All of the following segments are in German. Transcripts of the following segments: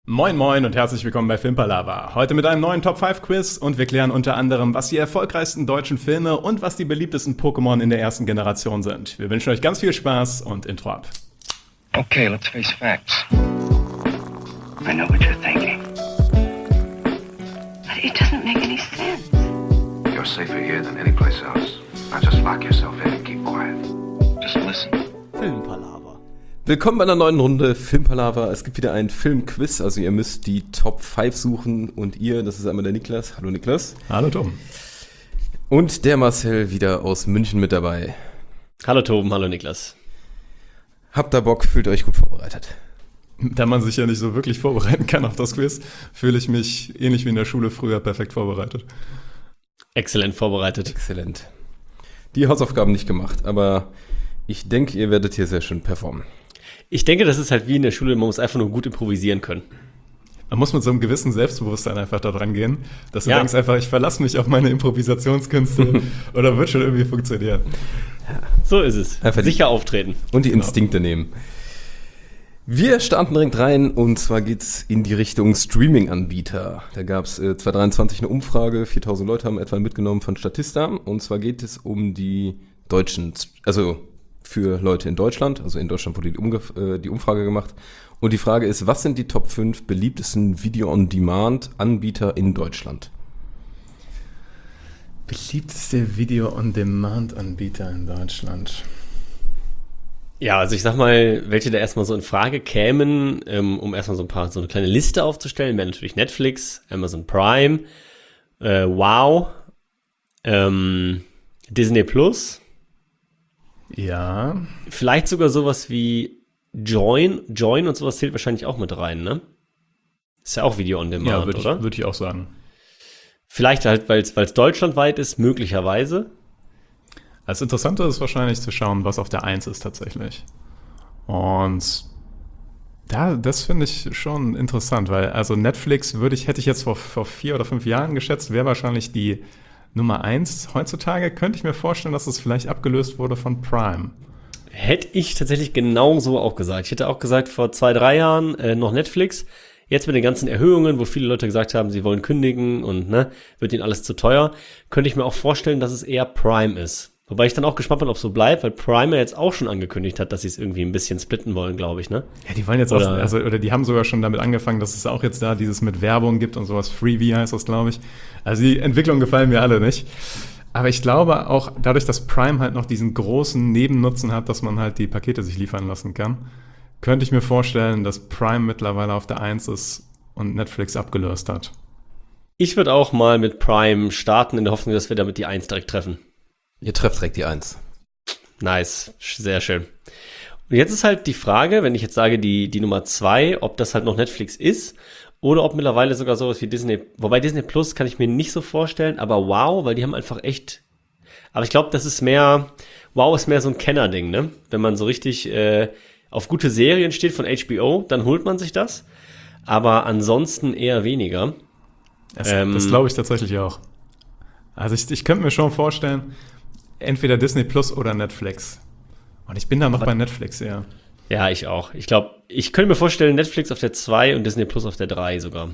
Moin Moin und herzlich willkommen bei Filmpalava. Heute mit einem neuen Top-5-Quiz und wir klären unter anderem, was die erfolgreichsten deutschen Filme und was die beliebtesten Pokémon in der ersten Generation sind. Wir wünschen euch ganz viel Spaß und Intro ab. Okay, let's face facts. I know what you're thinking. But it doesn't make any sense. You're safer here than any place else. Now just lock yourself in and keep quiet. Just listen. Filmpalava. Willkommen bei einer neuen Runde Filmpalava. Es gibt wieder einen Filmquiz, also ihr müsst die Top 5 suchen und ihr, das ist einmal der Niklas. Hallo Niklas. Hallo Tom. Und der Marcel wieder aus München mit dabei. Hallo Toben, hallo Niklas. Habt ihr Bock, fühlt euch gut vorbereitet? Da man sich ja nicht so wirklich vorbereiten kann auf das Quiz, fühle ich mich ähnlich wie in der Schule früher perfekt vorbereitet. Exzellent vorbereitet. Exzellent. Die Hausaufgaben nicht gemacht, aber ich denke, ihr werdet hier sehr schön performen. Ich denke, das ist halt wie in der Schule, man muss einfach nur gut improvisieren können. Man muss mit so einem gewissen Selbstbewusstsein einfach da dran gehen, dass du denkst einfach, ich verlasse mich auf meine Improvisationskünste oder wird schon irgendwie funktionieren. So ist es. Einfach sicher auftreten. Und die Instinkte nehmen. Wir starten direkt rein und zwar geht's in die Richtung Streaming-Anbieter. Da gab's 2023 eine Umfrage, 4000 Leute haben etwa mitgenommen von Statista und zwar geht es um die deutschen, also für Leute in Deutschland, also in Deutschland wurde die Umfrage gemacht und die Frage ist, was sind die Top 5 beliebtesten Video-on-Demand-Anbieter in Deutschland? Beliebteste Video-on-Demand-Anbieter in Deutschland? Ja, also ich sag mal, welche da erstmal so in Frage kämen, um erstmal so eine kleine Liste aufzustellen, wäre natürlich Netflix, Amazon Prime, Wow, Disney Plus. Ja. Vielleicht sogar sowas wie Join und sowas zählt wahrscheinlich auch mit rein, ne? Ist ja auch Video on Demand, oder? Würde ich auch sagen. Vielleicht halt, weil es deutschlandweit ist, möglicherweise. Das Interessante ist wahrscheinlich zu schauen, was auf der 1 ist tatsächlich. Und das finde ich schon interessant, weil also Netflix hätte ich jetzt vor 4 oder 5 Jahren geschätzt, wäre wahrscheinlich die Nummer 1. Heutzutage könnte ich mir vorstellen, dass es vielleicht abgelöst wurde von Prime. Hätte ich tatsächlich genauso auch gesagt. Ich hätte auch gesagt, vor 2-3 Jahren noch Netflix. Jetzt mit den ganzen Erhöhungen, wo viele Leute gesagt haben, sie wollen kündigen und wird ihnen alles zu teuer, könnte ich mir auch vorstellen, dass es eher Prime ist. Wobei ich dann auch gespannt bin, ob es so bleibt, weil Prime ja jetzt auch schon angekündigt hat, dass sie es irgendwie ein bisschen splitten wollen, glaube ich, ne? Ja, die wollen jetzt oder die haben sogar schon damit angefangen, dass es auch jetzt da dieses mit Werbung gibt und sowas. Freebie heißt das, glaube ich. Also die Entwicklungen gefallen mir alle nicht. Aber ich glaube auch, dadurch, dass Prime halt noch diesen großen Nebennutzen hat, dass man halt die Pakete sich liefern lassen kann, könnte ich mir vorstellen, dass Prime mittlerweile auf der 1 ist und Netflix abgelöst hat. Ich würde auch mal mit Prime starten, in der Hoffnung, dass wir damit die 1 direkt treffen. Ihr trefft direkt die 1. Nice, sehr schön. Und jetzt ist halt die Frage, wenn ich jetzt sage, die Nummer 2, ob das halt noch Netflix ist oder ob mittlerweile sogar sowas wie Disney, wobei Disney Plus kann ich mir nicht so vorstellen, aber Wow, weil die haben einfach echt, aber ich glaube, Wow ist mehr so ein Kenner-Ding, ne? Wenn man so richtig auf gute Serien steht von HBO, dann holt man sich das, aber ansonsten eher weniger. Das glaube ich tatsächlich auch. Also ich könnte mir schon vorstellen, entweder Disney Plus oder Netflix. Und ich bin da noch bei Netflix, ja. Ja, ich auch. Ich glaube, ich könnte mir vorstellen, Netflix auf der 2 und Disney Plus auf der 3 sogar.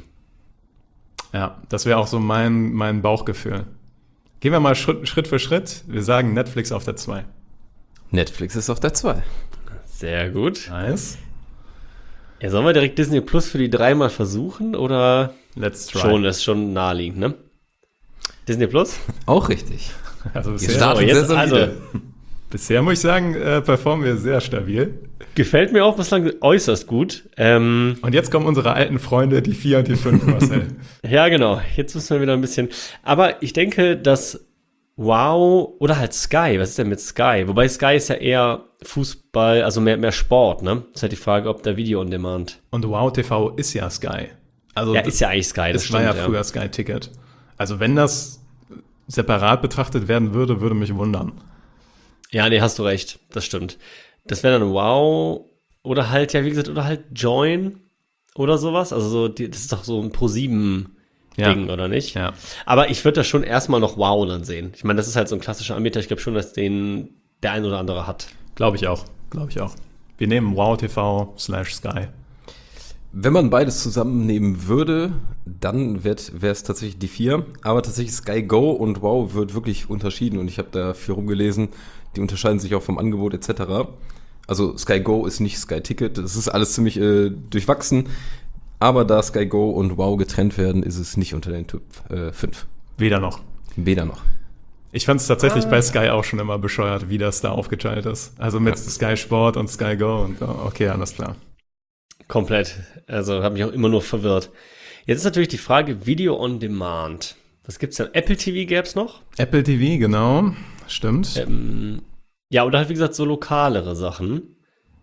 Ja, das wäre auch so mein Bauchgefühl. Gehen wir mal Schritt für Schritt. Wir sagen Netflix auf der 2. Netflix ist auf der 2. Sehr gut. Nice. Ja, sollen wir direkt Disney Plus für die 3 mal versuchen oder? Let's try. Schon, das ist schon naheliegend, ne? Disney Plus? Auch richtig. Also Ihr startet sehr solide. Bisher muss ich sagen, performen wir sehr stabil. Gefällt mir auch bislang äußerst gut. Und jetzt kommen unsere alten Freunde, die 4 und die 5, Marcel. Ja, genau. Jetzt müssen wir wieder ein bisschen. Aber ich denke, dass Wow oder halt Sky. Was ist denn mit Sky? Wobei Sky ist ja eher Fußball, also mehr Sport, ne? Das ist halt die Frage, ob der Video on Demand. Und Wow TV ist ja Sky. Also ja, ist ja eigentlich Sky. Das war ja früher Sky Ticket. Also wenn das separat betrachtet werden würde mich wundern. Ja, nee, hast du recht. Das stimmt. Das wäre dann Wow oder halt, ja, wie gesagt, oder halt Join oder sowas. Also so, das ist doch so ein Pro7-Ding, oder nicht? Ja. Aber ich würde da schon erstmal noch Wow dann sehen. Ich meine, das ist halt so ein klassischer Anbieter. Ich glaube schon, dass den der ein oder andere hat. Glaube ich auch. Wir nehmen Wow TV /Sky. Wenn man beides zusammennehmen würde, dann wäre es tatsächlich die 4. Aber tatsächlich Sky Go und Wow wird wirklich unterschieden. Und ich habe da viel rumgelesen. Die unterscheiden sich auch vom Angebot etc. Also Sky Go ist nicht Sky Ticket. Das ist alles ziemlich durchwachsen. Aber da Sky Go und Wow getrennt werden, ist es nicht unter den Top 5. Weder noch. Weder noch. Ich fand es tatsächlich bei Sky auch schon immer bescheuert, wie das da aufgeteilt ist. Also mit Sky Sport und Sky Go und okay, alles klar. Komplett. Also hat mich auch immer nur verwirrt. Jetzt ist natürlich die Frage Video on Demand. Was gibt's denn? Apple TV gäb's noch? Apple TV, genau. Stimmt. Ja, oder halt wie gesagt so lokalere Sachen.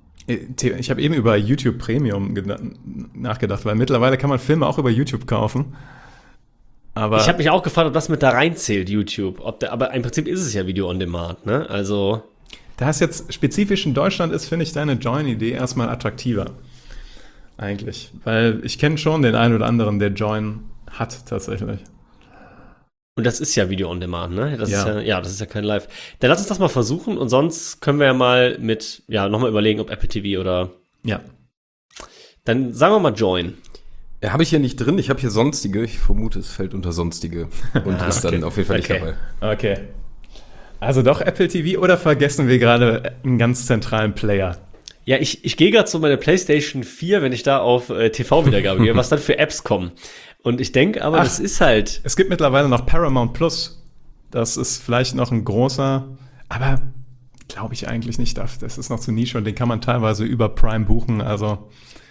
Ich habe eben über YouTube Premium nachgedacht, weil mittlerweile kann man Filme auch über YouTube kaufen. Aber Ich habe mich auch gefragt, ob das mit da reinzählt, YouTube. Aber im Prinzip ist es ja Video on Demand, ne? Also da es jetzt spezifisch in Deutschland ist, finde ich deine Join-Idee erstmal attraktiver. Eigentlich. Weil ich kenne schon den einen oder anderen, der Join hat tatsächlich. und das ist ja Video on Demand, ne? Das Ja. ist das ist ja kein Live. Dann lass uns das mal versuchen und sonst können wir ja mal nochmal überlegen, ob Apple TV oder Ja. dann sagen wir mal Join. Habe ich hier nicht drin. Ich habe hier Sonstige. Ich vermute, es fällt unter Sonstige. Und ist dann auf jeden Fall nicht Okay. dabei. Okay. Also doch Apple TV oder vergessen wir gerade einen ganz zentralen Player? Ja, ich gehe gerade zu meiner PlayStation 4, wenn ich da auf TV-Wiedergabe gehe, was dann für Apps kommen. Und ich denke aber, das ist halt. Es gibt mittlerweile noch Paramount Plus. Das ist vielleicht noch ein großer, aber glaube ich eigentlich nicht. Das ist noch zu Nische und den kann man teilweise über Prime buchen. Also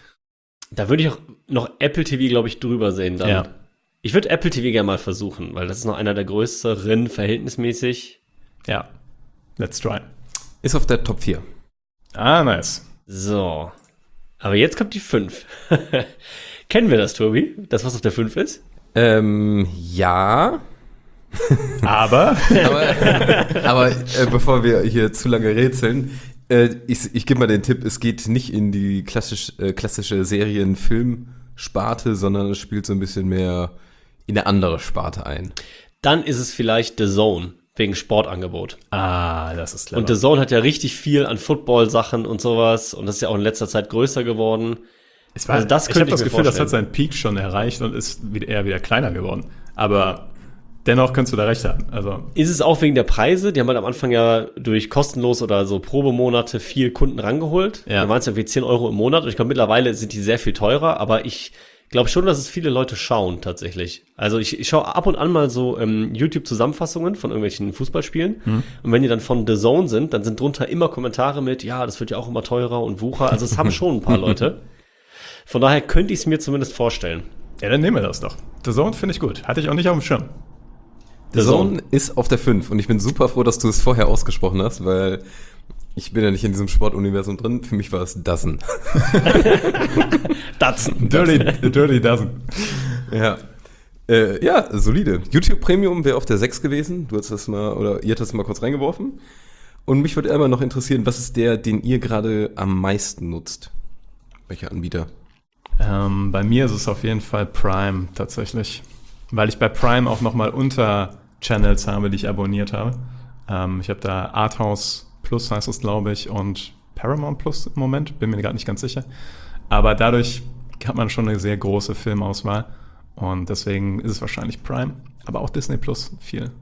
Da würde ich auch noch Apple TV, glaube ich, drüber sehen dann. Ja. Ich würde Apple TV gerne mal versuchen, weil das ist noch einer der größeren verhältnismäßig. ja, let's try. Ist auf der Top 4. Ah, nice. So. Aber jetzt kommt die 5. Kennen wir das, Tobi? Das, was auf der 5 ist? Ja. Aber Aber bevor wir hier zu lange rätseln, ich gebe mal den Tipp, es geht nicht in die klassische Serien-Film-Sparte, sondern es spielt so ein bisschen mehr in eine andere Sparte ein. Dann ist es vielleicht The Zone, wegen Sportangebot. das ist clever. Und The Zone hat ja richtig viel an Football-Sachen und sowas. Und das ist ja auch in letzter Zeit größer geworden. also das ich könnte habe das ich mir Gefühl, das vorstellen. hat seinen Peak schon erreicht und ist eher wieder kleiner geworden. Aber dennoch könntest du da recht haben. Also Ist es auch wegen der Preise? Die haben halt am Anfang ja durch kostenlos oder so Probemonate viel Kunden rangeholt. Ja. Da waren es irgendwie 10 Euro im Monat. Und ich glaube, mittlerweile sind die sehr viel teurer. Aber ich glaube schon, dass es viele Leute schauen tatsächlich. Also ich schaue ab und an mal so YouTube-Zusammenfassungen von irgendwelchen Fußballspielen. Und wenn die dann von The Zone sind, dann sind drunter immer Kommentare mit, ja, das wird ja auch immer teurer und Wucher. Also es haben schon ein paar Leute. Von daher könnte ich es mir zumindest vorstellen. ja, dann nehmen wir das doch. The Zone finde ich gut. Hatte ich auch nicht auf dem Schirm. The Zone ist auf der 5 und ich bin super froh, dass du es vorher ausgesprochen hast, weil ich bin ja nicht in diesem Sportuniversum drin. Für mich war es Dozen. Datsen. Dirty Dozen. Ja. Ja, solide. YouTube Premium wäre auf der 6 gewesen. Du hast das mal, oder ihr habt das mal kurz reingeworfen. Und mich würde immer noch interessieren, was ist der, den ihr gerade am meisten nutzt? Welcher Anbieter? Bei mir ist es auf jeden Fall Prime tatsächlich. Weil ich bei Prime auch nochmal Unterchannels habe, die ich abonniert habe. Ich habe da Arthouse Plus heißt es, glaube ich, und Paramount Plus im Moment. Bin mir gerade nicht ganz sicher. Aber dadurch hat man schon eine sehr große Filmauswahl. Und deswegen ist es wahrscheinlich Prime. Aber auch Disney Plus viel.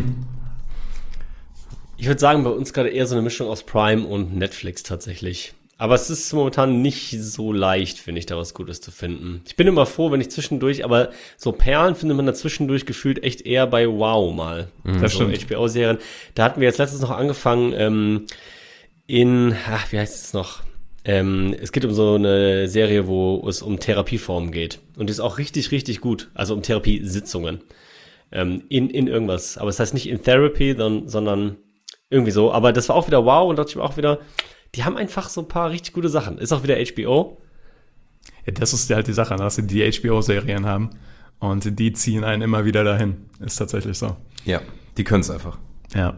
Ich würde sagen, bei uns gerade eher so eine Mischung aus Prime und Netflix tatsächlich. Aber es ist momentan nicht so leicht, finde ich, da was Gutes zu finden. Ich bin immer froh, wenn ich zwischendurch, aber so Perlen findet man da zwischendurch gefühlt echt eher bei Wow mal. Das so stimmt. HBO-Serien. Da hatten wir jetzt letztens noch angefangen wie heißt es noch? Es geht um so eine Serie, wo es um Therapieformen geht. Und die ist auch richtig, richtig gut. Also um Therapiesitzungen. In irgendwas. Aber es heißt nicht in Therapy, sondern irgendwie so. Aber das war auch wieder wow und dachte ich mir auch wieder, die haben einfach so ein paar richtig gute Sachen. Ist auch wieder HBO. Ja, das ist halt die Sache, dass sie die HBO-Serien haben. Und die ziehen einen immer wieder dahin. Ist tatsächlich so. Ja, die können es einfach. Ja.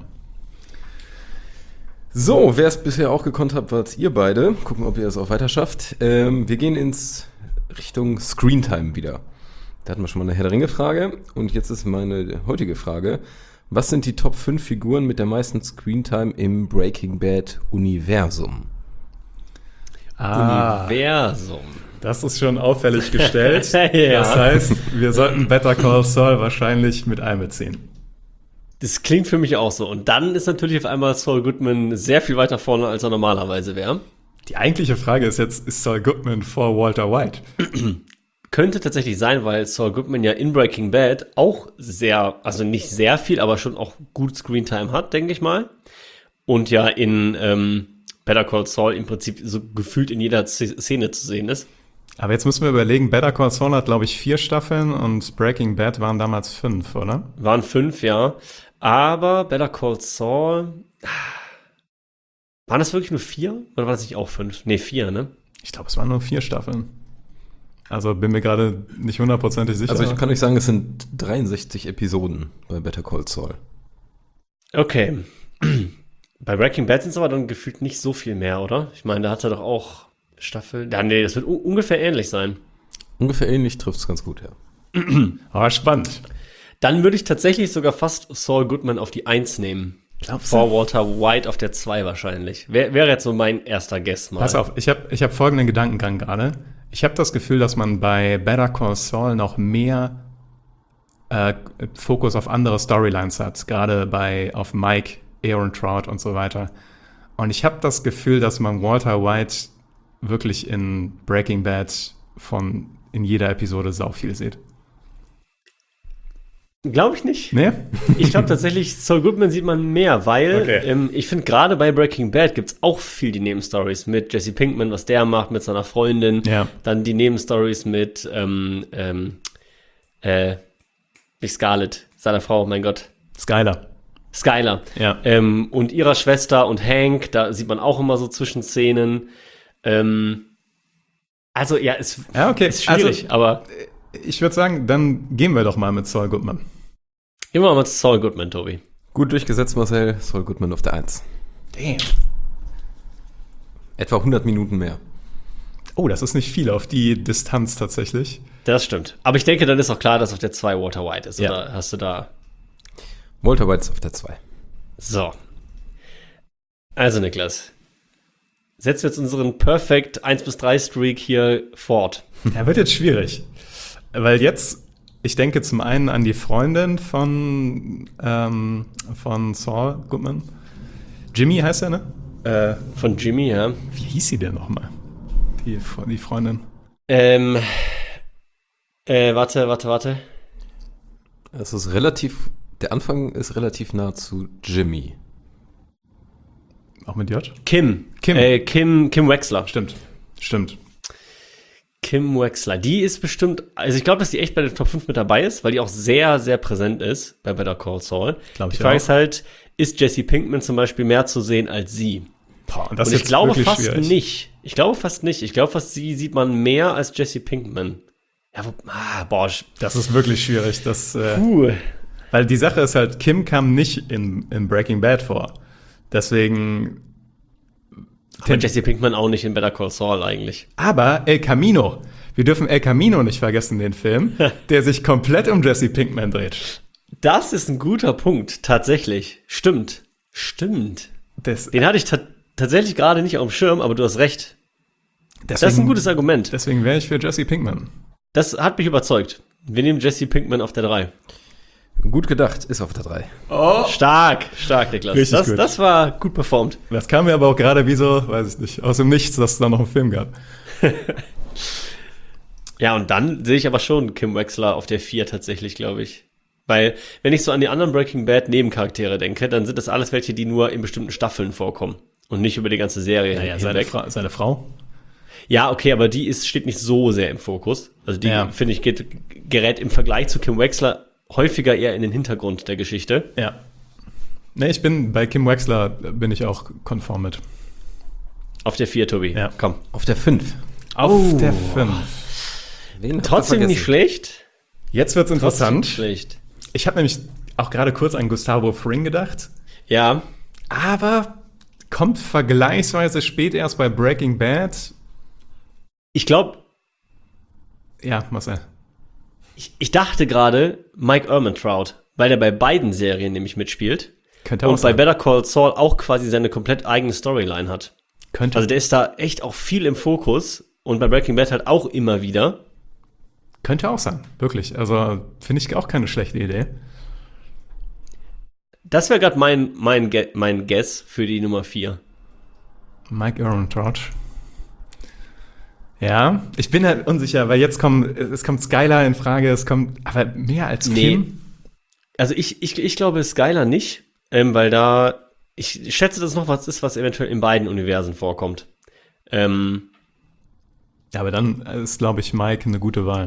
So, wer es bisher auch gekonnt hat, wart ihr beide. Gucken, ob ihr es auch weiter schafft. Wir gehen ins Richtung Screentime wieder. Da hatten wir schon mal eine Herr der Ringe-Frage. Und jetzt ist meine heutige Frage. Was sind die Top 5 Figuren mit der meisten Screentime im Breaking Bad Universum? Universum. Das ist schon auffällig gestellt. Ja. Das heißt, wir sollten Better Call Saul wahrscheinlich mit einbeziehen. Das klingt für mich auch so. Und dann ist natürlich auf einmal Saul Goodman sehr viel weiter vorne, als er normalerweise wäre. Die eigentliche Frage ist jetzt, ist Saul Goodman vor Walter White? Könnte tatsächlich sein, weil Saul Goodman ja in Breaking Bad auch also nicht sehr viel, aber schon auch gut Screentime hat, denke ich mal. Und ja in Better Call Saul im Prinzip so gefühlt in jeder Szene zu sehen ist. Aber jetzt müssen wir überlegen, Better Call Saul hat, glaube ich, 4 Staffeln und Breaking Bad waren damals 5, oder? Waren 5, ja. Aber Better Call Saul, waren das wirklich nur 4? Oder war das nicht auch 5? Nee, 4, ne? Ich glaube, es waren nur 4 Staffeln. Also bin mir gerade nicht hundertprozentig sicher. Also ich kann euch sagen, es sind 63 Episoden bei Better Call Saul. Okay. Bei Breaking Bad sind es aber dann gefühlt nicht so viel mehr, oder? Ich meine, da hat er doch auch Staffel. Ja, nee, das wird ungefähr ähnlich sein. Ungefähr ähnlich trifft es ganz gut, ja. Aber spannend. Dann würde ich tatsächlich sogar fast Saul Goodman auf die 1 nehmen. Glaubst Vor Walter White auf der 2 wahrscheinlich. Wäre jetzt so mein erster Guess mal. Pass auf, ich hab folgenden Gedankengang gerade. Ich habe das Gefühl, dass man bei Better Call Saul noch mehr Fokus auf andere Storylines hat. Gerade auf Mike, Aaron Trout und so weiter. Und ich habe das Gefühl, dass man Walter White wirklich in Breaking Bad in jeder Episode sau viel sieht. Glaube ich nicht. Nee? Ich glaube tatsächlich, Saul Goodman sieht man mehr, weil ich finde, gerade bei Breaking Bad gibt es auch viel die Nebenstories mit Jesse Pinkman, was der macht mit seiner Freundin. Ja. Dann die Nebenstories mit nicht Scarlett, seiner Frau, mein Gott. Skyler. Ja. Ja. Und ihrer Schwester und Hank, da sieht man auch immer so Zwischenszenen. Also ja, ist schwierig, aber Ich würde sagen, dann gehen wir doch mal mit Saul Goodman. gehen wir mal zu Saul Goodman, Tobi. Gut durchgesetzt, Marcel. Saul Goodman auf der 1. Damn. Etwa 100 Minuten mehr. Oh, das ist nicht viel auf die Distanz tatsächlich. Das stimmt. Aber ich denke, dann ist auch klar, dass auf der 2 Walter White ist. Ja. Oder hast du da... Walter White ist auf der 2. So. Also, Niklas. Setzen wir jetzt unseren Perfect 1-3 Streak hier fort. Ja, wird jetzt schwierig. Weil jetzt, ich denke zum einen an die Freundin von Saul Goodman. Jimmy heißt er, ne? Von Jimmy, ja. Wie hieß sie denn nochmal? Die Freundin. Warte. Es ist der Anfang ist relativ nah zu Jimmy. Auch mit J? Kim Wexler. Stimmt. Kim Wexler. Die ist bestimmt, also ich glaube, dass die echt bei der Top 5 mit dabei ist, weil die auch sehr, sehr präsent ist bei Better Call Saul. Glaub ich Die Frage auch. ist halt, ist Jesse Pinkman zum Beispiel mehr zu sehen als sie? Boah, und Und ich jetzt glaube wirklich fast schwierig. nicht. Ich glaube fast, sie sieht man mehr als Jesse Pinkman. Ja, Das ist wirklich schwierig. Weil die Sache ist halt, Kim kam nicht in Breaking Bad vor. Deswegen. Aber Jesse Pinkman auch nicht in Better Call Saul eigentlich. Aber El Camino. Wir dürfen El Camino nicht vergessen, den Film, der sich komplett um Jesse Pinkman dreht. Das ist ein guter Punkt, tatsächlich. Stimmt. Den hatte ich tatsächlich gerade nicht auf dem Schirm, aber du hast recht. Das ist ein gutes Argument. Deswegen wäre ich für Jesse Pinkman. Das hat mich überzeugt. Wir nehmen Jesse Pinkman auf der 3. Gut gedacht, ist auf der 3. Oh. Stark, Niklas. Richtig gut. Das war gut performt. Das kam mir aber auch gerade wie so, weiß ich nicht, aus dem Nichts, dass es da noch einen Film gab. Ja, und dann sehe ich aber schon Kim Wexler auf der 4 tatsächlich, glaube ich. Weil, wenn ich so an die anderen Breaking Bad Nebencharaktere denke, dann sind das alles welche, die nur in bestimmten Staffeln vorkommen. Und nicht über die ganze Serie Naja, hinweg. seine Frau. Ja, okay, aber die steht nicht so sehr im Fokus. Also die, finde ich, gerät im Vergleich zu Kim Wexler häufiger eher in den Hintergrund der Geschichte. Ja. Ne, bei Kim Wexler bin ich auch konform mit. Auf der 4, Tobi. Ja. Komm. Auf der 5. Auf der 5. Wen habt ihr Trotzdem nicht vergessen? schlecht. Jetzt wird's interessant. Trotzdem schlecht. Ich habe nämlich auch gerade kurz an Gustavo Fring gedacht. Ja. Aber kommt vergleichsweise spät erst bei Breaking Bad. Ich glaube, Ja, Marcel. ich dachte gerade Mike Ehrmantraut, weil der bei beiden Serien nämlich mitspielt. Könnte auch Und bei sein. Better Call Saul auch quasi seine komplett eigene Storyline hat. Könnte. Also der ist da echt auch viel im Fokus. und bei Breaking Bad halt auch immer wieder. Könnte auch sein, wirklich. Also finde ich auch keine schlechte Idee. Das wäre gerade mein Guess für die Nummer 4. Mike Ehrmantraut. Ja, ich bin halt unsicher, weil es kommt Skylar in Frage, es kommt aber mehr als Kim. Also ich glaube Skylar nicht, weil ich schätze, dass es noch was ist, was eventuell in beiden Universen vorkommt. Ja, aber dann ist, glaube ich, Mike eine gute Wahl.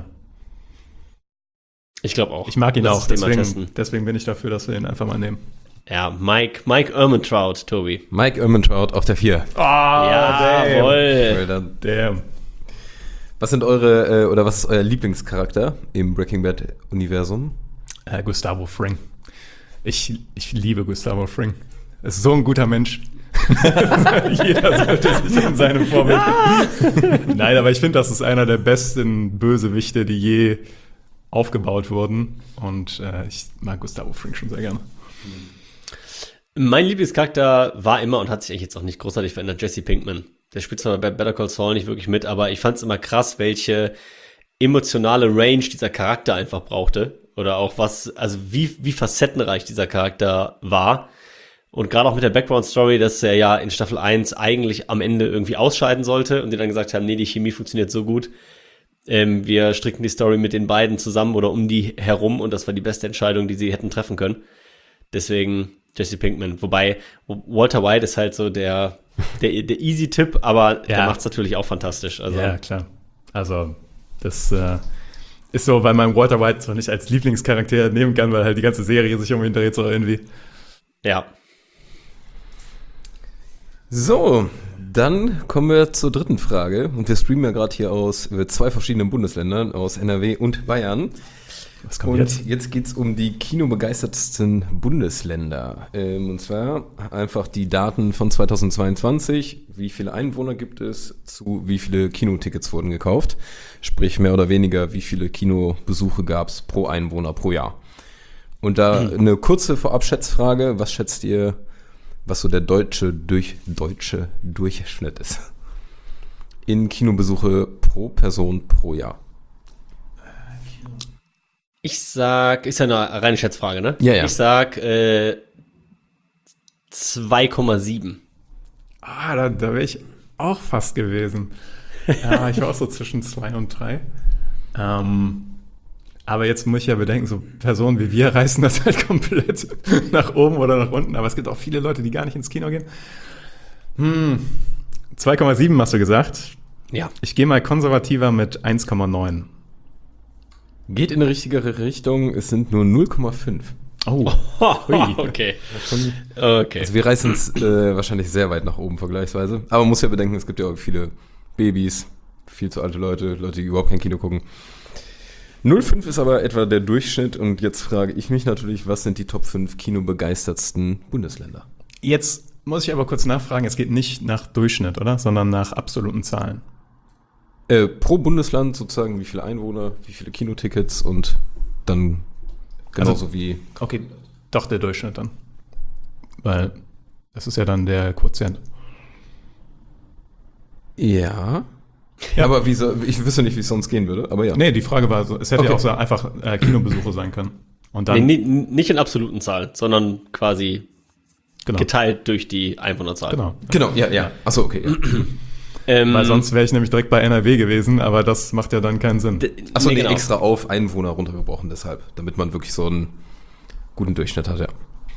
Ich glaube auch. Ich mag ihn Lass auch, es den mal testen. deswegen bin ich dafür, dass wir ihn einfach mal nehmen. Ja, Mike Ehrmantraut, Tobi. Mike Ehrmantraut auf der 4. Jawohl. Damn. Was sind was ist euer Lieblingscharakter im Breaking Bad Universum? Gustavo Fring. Ich liebe Gustavo Fring. Er ist so ein guter Mensch. Jeder sollte sich an seinem Vorbild. Nein, aber ich finde, das ist einer der besten Bösewichte, die je aufgebaut wurden. Und ich mag Gustavo Fring schon sehr gerne. Mein Lieblingscharakter war immer und hat sich eigentlich jetzt auch nicht großartig verändert, Jesse Pinkman. Der spielt zwar bei Better Call Saul nicht wirklich mit, aber ich fand es immer krass, welche emotionale Range dieser Charakter einfach brauchte. Oder auch wie facettenreich dieser Charakter war. Und gerade auch mit der Background-Story, dass er ja in Staffel 1 eigentlich am Ende irgendwie ausscheiden sollte und die dann gesagt haben, nee, die Chemie funktioniert so gut. Wir stricken die Story mit den beiden zusammen oder um die herum und das war die beste Entscheidung, die sie hätten treffen können. Deswegen Jesse Pinkman. Wobei Walter White ist halt so der Easy-Tipp, aber der macht's natürlich auch fantastisch. Also. Ja, klar. Also das ist so, weil man Walter White zwar nicht als Lieblingscharakter nehmen kann, weil halt die ganze Serie sich um ihn dreht, so irgendwie. Ja. So, dann kommen wir zur dritten Frage. Und wir streamen ja gerade hier aus 2 verschiedenen Bundesländern, aus NRW und Bayern. Was kommt Und jetzt? jetzt geht es um die kinobegeistertsten Bundesländer. Und zwar einfach die Daten von 2022. Wie viele Einwohner gibt es? Zu wie viele Kinotickets wurden gekauft? Sprich mehr oder weniger, wie viele Kinobesuche gab es pro Einwohner pro Jahr? Und da eine kurze Vorabschätzfrage. Was schätzt ihr, was so der deutsche Durchschnitt ist? In Kinobesuche pro Person pro Jahr. Ist ja eine reine Schätzfrage, ne? Ja. Ich sag 2,7. Da wäre ich auch fast gewesen. Ja, ich war auch so zwischen 2 und 3. Aber jetzt muss ich ja bedenken, so Personen wie wir reißen das halt komplett nach oben oder nach unten. Aber es gibt auch viele Leute, die gar nicht ins Kino gehen. 2,7 hast du gesagt. Ja. Ich gehe mal konservativer mit 1,9. Geht in eine richtigere Richtung, es sind nur 0,5. Oh, Okay. Okay. Also wir reißen es wahrscheinlich sehr weit nach oben vergleichsweise. Aber man muss ja bedenken, es gibt ja auch viele Babys, viel zu alte Leute, die überhaupt kein Kino gucken. 0,5 ist aber etwa der Durchschnitt. Und jetzt frage ich mich natürlich, was sind die Top 5 kinobegeistertsten Bundesländer? Jetzt muss ich aber kurz nachfragen, es geht nicht nach Durchschnitt, oder? Sondern nach absoluten Zahlen. Pro Bundesland sozusagen, wie viele Einwohner, wie viele Kinotickets und dann genauso wie... Okay, doch der Durchschnitt dann. Weil das ist ja dann der Quotient. Ja. Aber ich wüsste nicht, wie es sonst gehen würde, aber ja. Nee, die Frage war, es hätte Okay. ja auch so einfach Kinobesuche sein können. Und dann, Nicht in absoluten Zahlen, sondern quasi genau. geteilt durch die Einwohnerzahl. Genau. Ja. Achso, okay. Ja. Weil sonst wäre ich nämlich direkt bei NRW gewesen, aber das macht ja dann keinen Sinn. Achso, genau. extra auf Einwohner runtergebrochen deshalb, damit man wirklich so einen guten Durchschnitt hat, ja.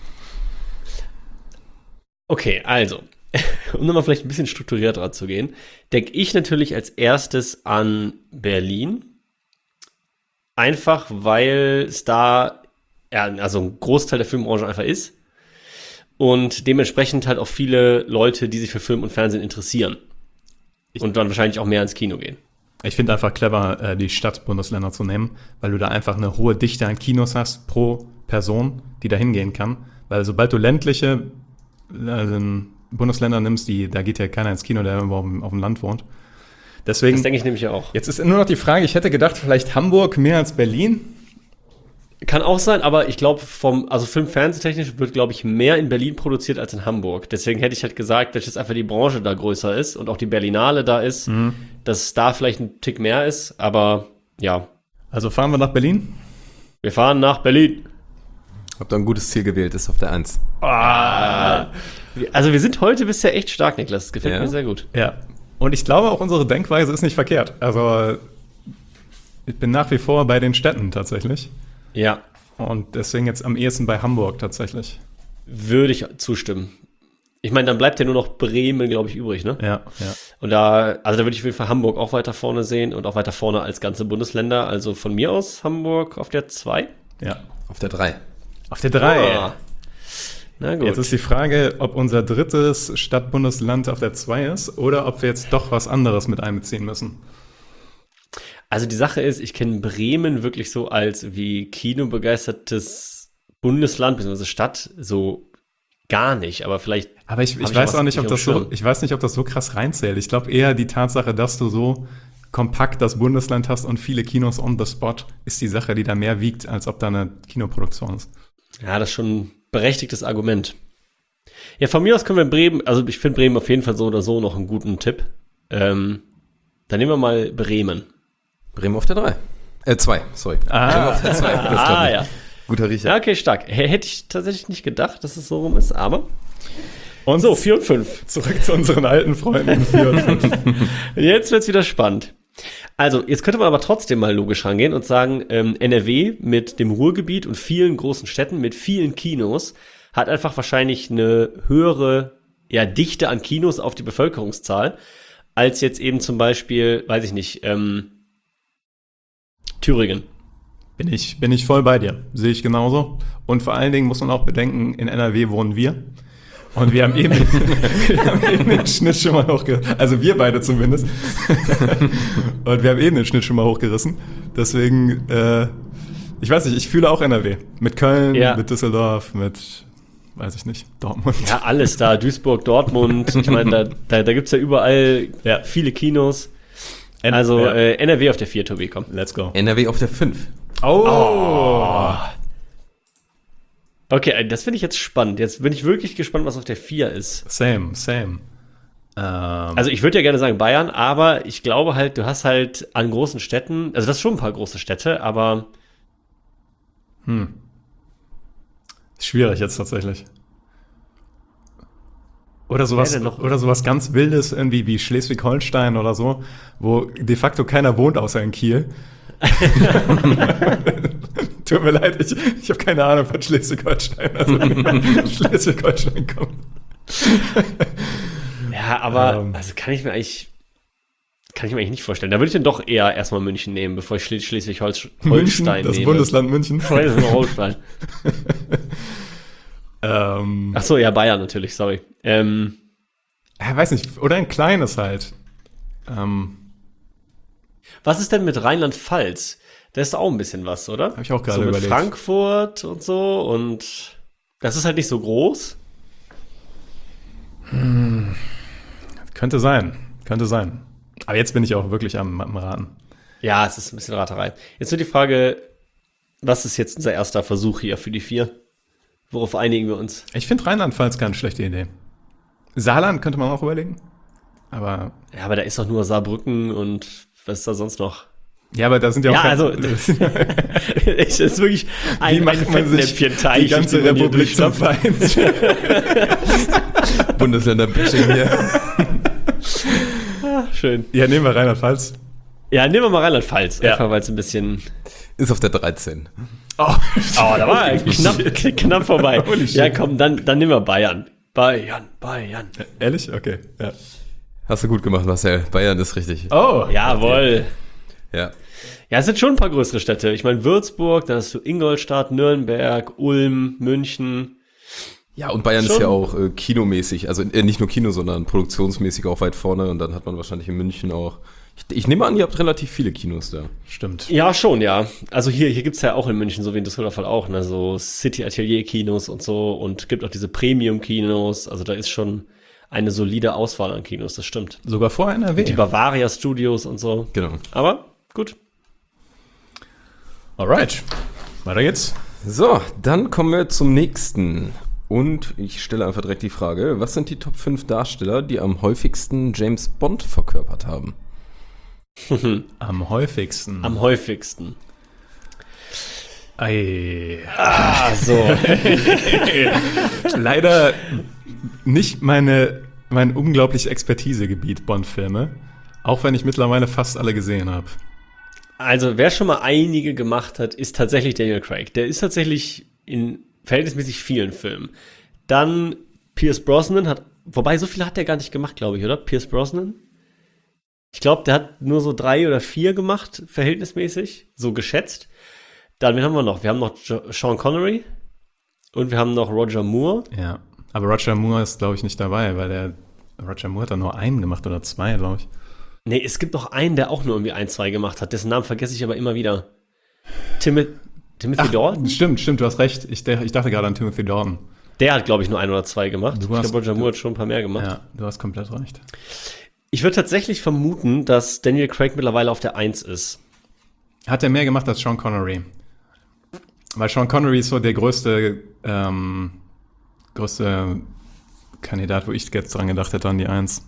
Okay, also, um nochmal vielleicht ein bisschen strukturierter zu gehen, denke ich natürlich als erstes an Berlin. Einfach, weil es da also ein Großteil der Filmbranche einfach ist. Und dementsprechend halt auch viele Leute, die sich für Film und Fernsehen interessieren. Und dann wahrscheinlich auch mehr ins Kino gehen. Ich finde einfach clever, die Stadtbundesländer zu nehmen, weil du da einfach eine hohe Dichte an Kinos hast pro Person, die da hingehen kann. Weil sobald du ländliche Bundesländer nimmst, da geht ja keiner ins Kino, der irgendwo auf dem Land wohnt. Deswegen, Das denke ich nämlich auch. jetzt ist nur noch die Frage, ich hätte gedacht, vielleicht Hamburg mehr als Berlin. Kann auch sein, aber ich glaube, also Film-Fernsehtechnisch wird, glaube ich, mehr in Berlin produziert als in Hamburg. Deswegen hätte ich halt gesagt, dass jetzt einfach die Branche da größer ist und auch die Berlinale da ist, dass da vielleicht ein Tick mehr ist, aber ja. Also fahren wir nach Berlin? Wir fahren nach Berlin. Habt ihr ein gutes Ziel gewählt, ist auf der 1. Also wir sind heute bisher echt stark, Niklas. Das gefällt Ja? mir sehr gut. Ja. Und ich glaube, auch unsere Denkweise ist nicht verkehrt. Also ich bin nach wie vor bei den Städten tatsächlich. Ja, Und deswegen jetzt am ehesten bei Hamburg tatsächlich. würde ich zustimmen. Ich meine, dann bleibt ja nur noch Bremen, glaube ich, übrig, ne? Ja. Und da würde ich auf jeden Fall Hamburg auch weiter vorne sehen und auch weiter vorne als ganze Bundesländer. Also von mir aus Hamburg auf der 2. Ja. Auf der 3. Auf der 3. Ah. Na gut. Jetzt ist die Frage, ob unser drittes Stadtbundesland auf der 2 ist oder ob wir jetzt doch was anderes mit einbeziehen müssen. Also die Sache ist, ich kenne Bremen wirklich so als wie kinobegeistertes Bundesland bzw. Stadt so gar nicht, aber vielleicht. Aber ich hab ich weiß was auch nicht, ob nicht das auf so, dem Schirm. ich weiß nicht, ob das so krass reinzählt. Ich glaube eher die Tatsache, dass du so kompakt das Bundesland hast und viele Kinos on the spot, ist die Sache, die da mehr wiegt, als ob da eine Kinoproduktion ist. Ja, das ist schon ein berechtigtes Argument. Ja, von mir aus können wir Bremen, also ich finde Bremen auf jeden Fall so oder so noch einen guten Tipp. Dann nehmen wir mal Bremen. Bremen auf der 3. 2, sorry. Bremen auf der 2. Ja. Guter Riecher. Ja, okay, stark. Hätte ich tatsächlich nicht gedacht, dass es so rum ist, aber. Und So, 4 und 5. zurück zu unseren alten Freunden 4 und 5. Jetzt wird's wieder spannend. Also, jetzt könnte man aber trotzdem mal logisch rangehen und sagen, NRW mit dem Ruhrgebiet und vielen großen Städten, mit vielen Kinos, hat einfach wahrscheinlich eine höhere Dichte an Kinos auf die Bevölkerungszahl, als jetzt eben zum Beispiel, weiß ich nicht, Thüringen. Bin ich voll bei dir. Sehe ich genauso. Und vor allen Dingen muss man auch bedenken, in NRW wohnen wir. Und wir haben eben, den Schnitt schon mal hochgerissen. Also wir beide zumindest. Und wir haben eben den Schnitt schon mal hochgerissen. Deswegen, ich weiß nicht, ich fühle auch NRW. Mit Köln, Ja. mit Düsseldorf, mit, weiß ich nicht, Dortmund. Ja, alles da. Duisburg, Dortmund. Ich meine, da gibt's ja überall viele Kinos. Also Ja. NRW auf der 4, Tobi, komm. Let's go. NRW auf der 5. Oh! Okay, das finde ich jetzt spannend. Jetzt bin ich wirklich gespannt, was auf der 4 ist. Same. Also ich würde ja gerne sagen Bayern, aber ich glaube halt, du hast halt an großen Städten, also das sind schon ein paar große Städte, aber Schwierig jetzt tatsächlich. Oder sowas, Wer denn noch? oder sowas ganz Wildes, irgendwie wie Schleswig-Holstein oder so, wo de facto keiner wohnt außer in Kiel. Tut mir leid, ich habe keine Ahnung von Schleswig-Holstein. Also Schleswig-Holstein kommt. ja, aber also kann ich mir eigentlich nicht vorstellen. Da würde ich dann doch eher erstmal München nehmen, bevor ich Schleswig-Holstein München, nehme. das Bundesland München. Schleswig-Holstein. Ach so, ja, Bayern natürlich, sorry. Weiß nicht, oder ein kleines halt. Was ist denn mit Rheinland-Pfalz? Da ist auch ein bisschen was, oder? Habe ich auch gerade so mit überlegt. Frankfurt und so und das ist halt nicht so groß. Könnte sein. Aber jetzt bin ich auch wirklich am Raten. Ja, es ist ein bisschen Raterei. Jetzt nur die Frage, was ist jetzt unser erster Versuch hier für die 4? Worauf einigen wir uns? Ich finde Rheinland-Pfalz keine schlechte Idee. Saarland könnte man auch überlegen. Aber Ja, aber da ist doch nur Saarbrücken und was ist da sonst noch? ja, aber da sind ja auch Ja, keine- also es ist wirklich Wie ein macht man sich Fettnäpfchen-Teich, die ganze den man hier Republik zum durchschnappt. Bundesländer Bundesländer-Bashing hier. Schön. Ja, nehmen wir Rheinland-Pfalz. Ja, nehmen wir mal Rheinland-Pfalz, Ja. einfach weil es ein bisschen... Ist auf der 13. Oh, da war er knapp vorbei. Holy shit. Ja, komm, dann nehmen wir Bayern. Bayern. Ehrlich? Okay. Ja. Hast du gut gemacht, Marcel. Bayern ist richtig. Oh. Jawohl. Ja. Ja, es sind schon ein paar größere Städte. Ich meine, Würzburg, dann hast du Ingolstadt, Nürnberg, Ulm, München. Ja, und Bayern Schon. ist ja auch kinomäßig, also nicht nur Kino, sondern produktionsmäßig auch weit vorne. Und dann hat man wahrscheinlich in München auch. Ich nehme an, ihr habt relativ viele Kinos da. Stimmt. Ja, schon, ja. Also hier gibt's ja auch in München, so wie in Düsseldorf halt auch, ne, so City-Atelier-Kinos und so und gibt auch diese Premium-Kinos. Also da ist schon eine solide Auswahl an Kinos, das stimmt. Sogar vor NRW. Die Bavaria-Studios und so. Genau. Aber gut. Alright. Weiter geht's. So, dann kommen wir zum nächsten. Und ich stelle einfach direkt die Frage, was sind die Top 5 Darsteller, die am häufigsten James Bond verkörpert haben? Am häufigsten. Am häufigsten. Ei. So. Leider nicht mein unglaublich Expertisegebiet, Bond-Filme. Auch wenn ich mittlerweile fast alle gesehen habe. Also, wer schon mal einige gemacht hat, ist tatsächlich Daniel Craig. Der ist tatsächlich in verhältnismäßig vielen Filmen. Dann Pierce Brosnan wobei so viele hat der gar nicht gemacht, glaube ich, oder? Pierce Brosnan? Ich glaube, der hat nur so 3 oder 4 gemacht, verhältnismäßig, so geschätzt. Dann, wen haben wir noch? Wir haben noch Sean Connery und wir haben noch Roger Moore. Ja, aber Roger Moore ist, glaube ich, nicht dabei, weil Roger Moore hat da nur einen gemacht oder 2, glaube ich. Nee, es gibt noch einen, der auch nur irgendwie 1, 2 gemacht hat. Dessen Namen vergesse ich aber immer wieder. Timothy Dalton? Stimmt, du hast recht. Ich dachte gerade an Timothy Dalton. Der hat, glaube ich, nur 1 oder 2 gemacht. Ich hast- glaube, Roger Moore hat schon ein paar mehr gemacht. Ja, du hast komplett recht. Ich würde tatsächlich vermuten, dass Daniel Craig mittlerweile auf der 1 ist. Hat er mehr gemacht als Sean Connery? Weil Sean Connery ist so der größte Kandidat, wo ich jetzt dran gedacht hätte, an die 1.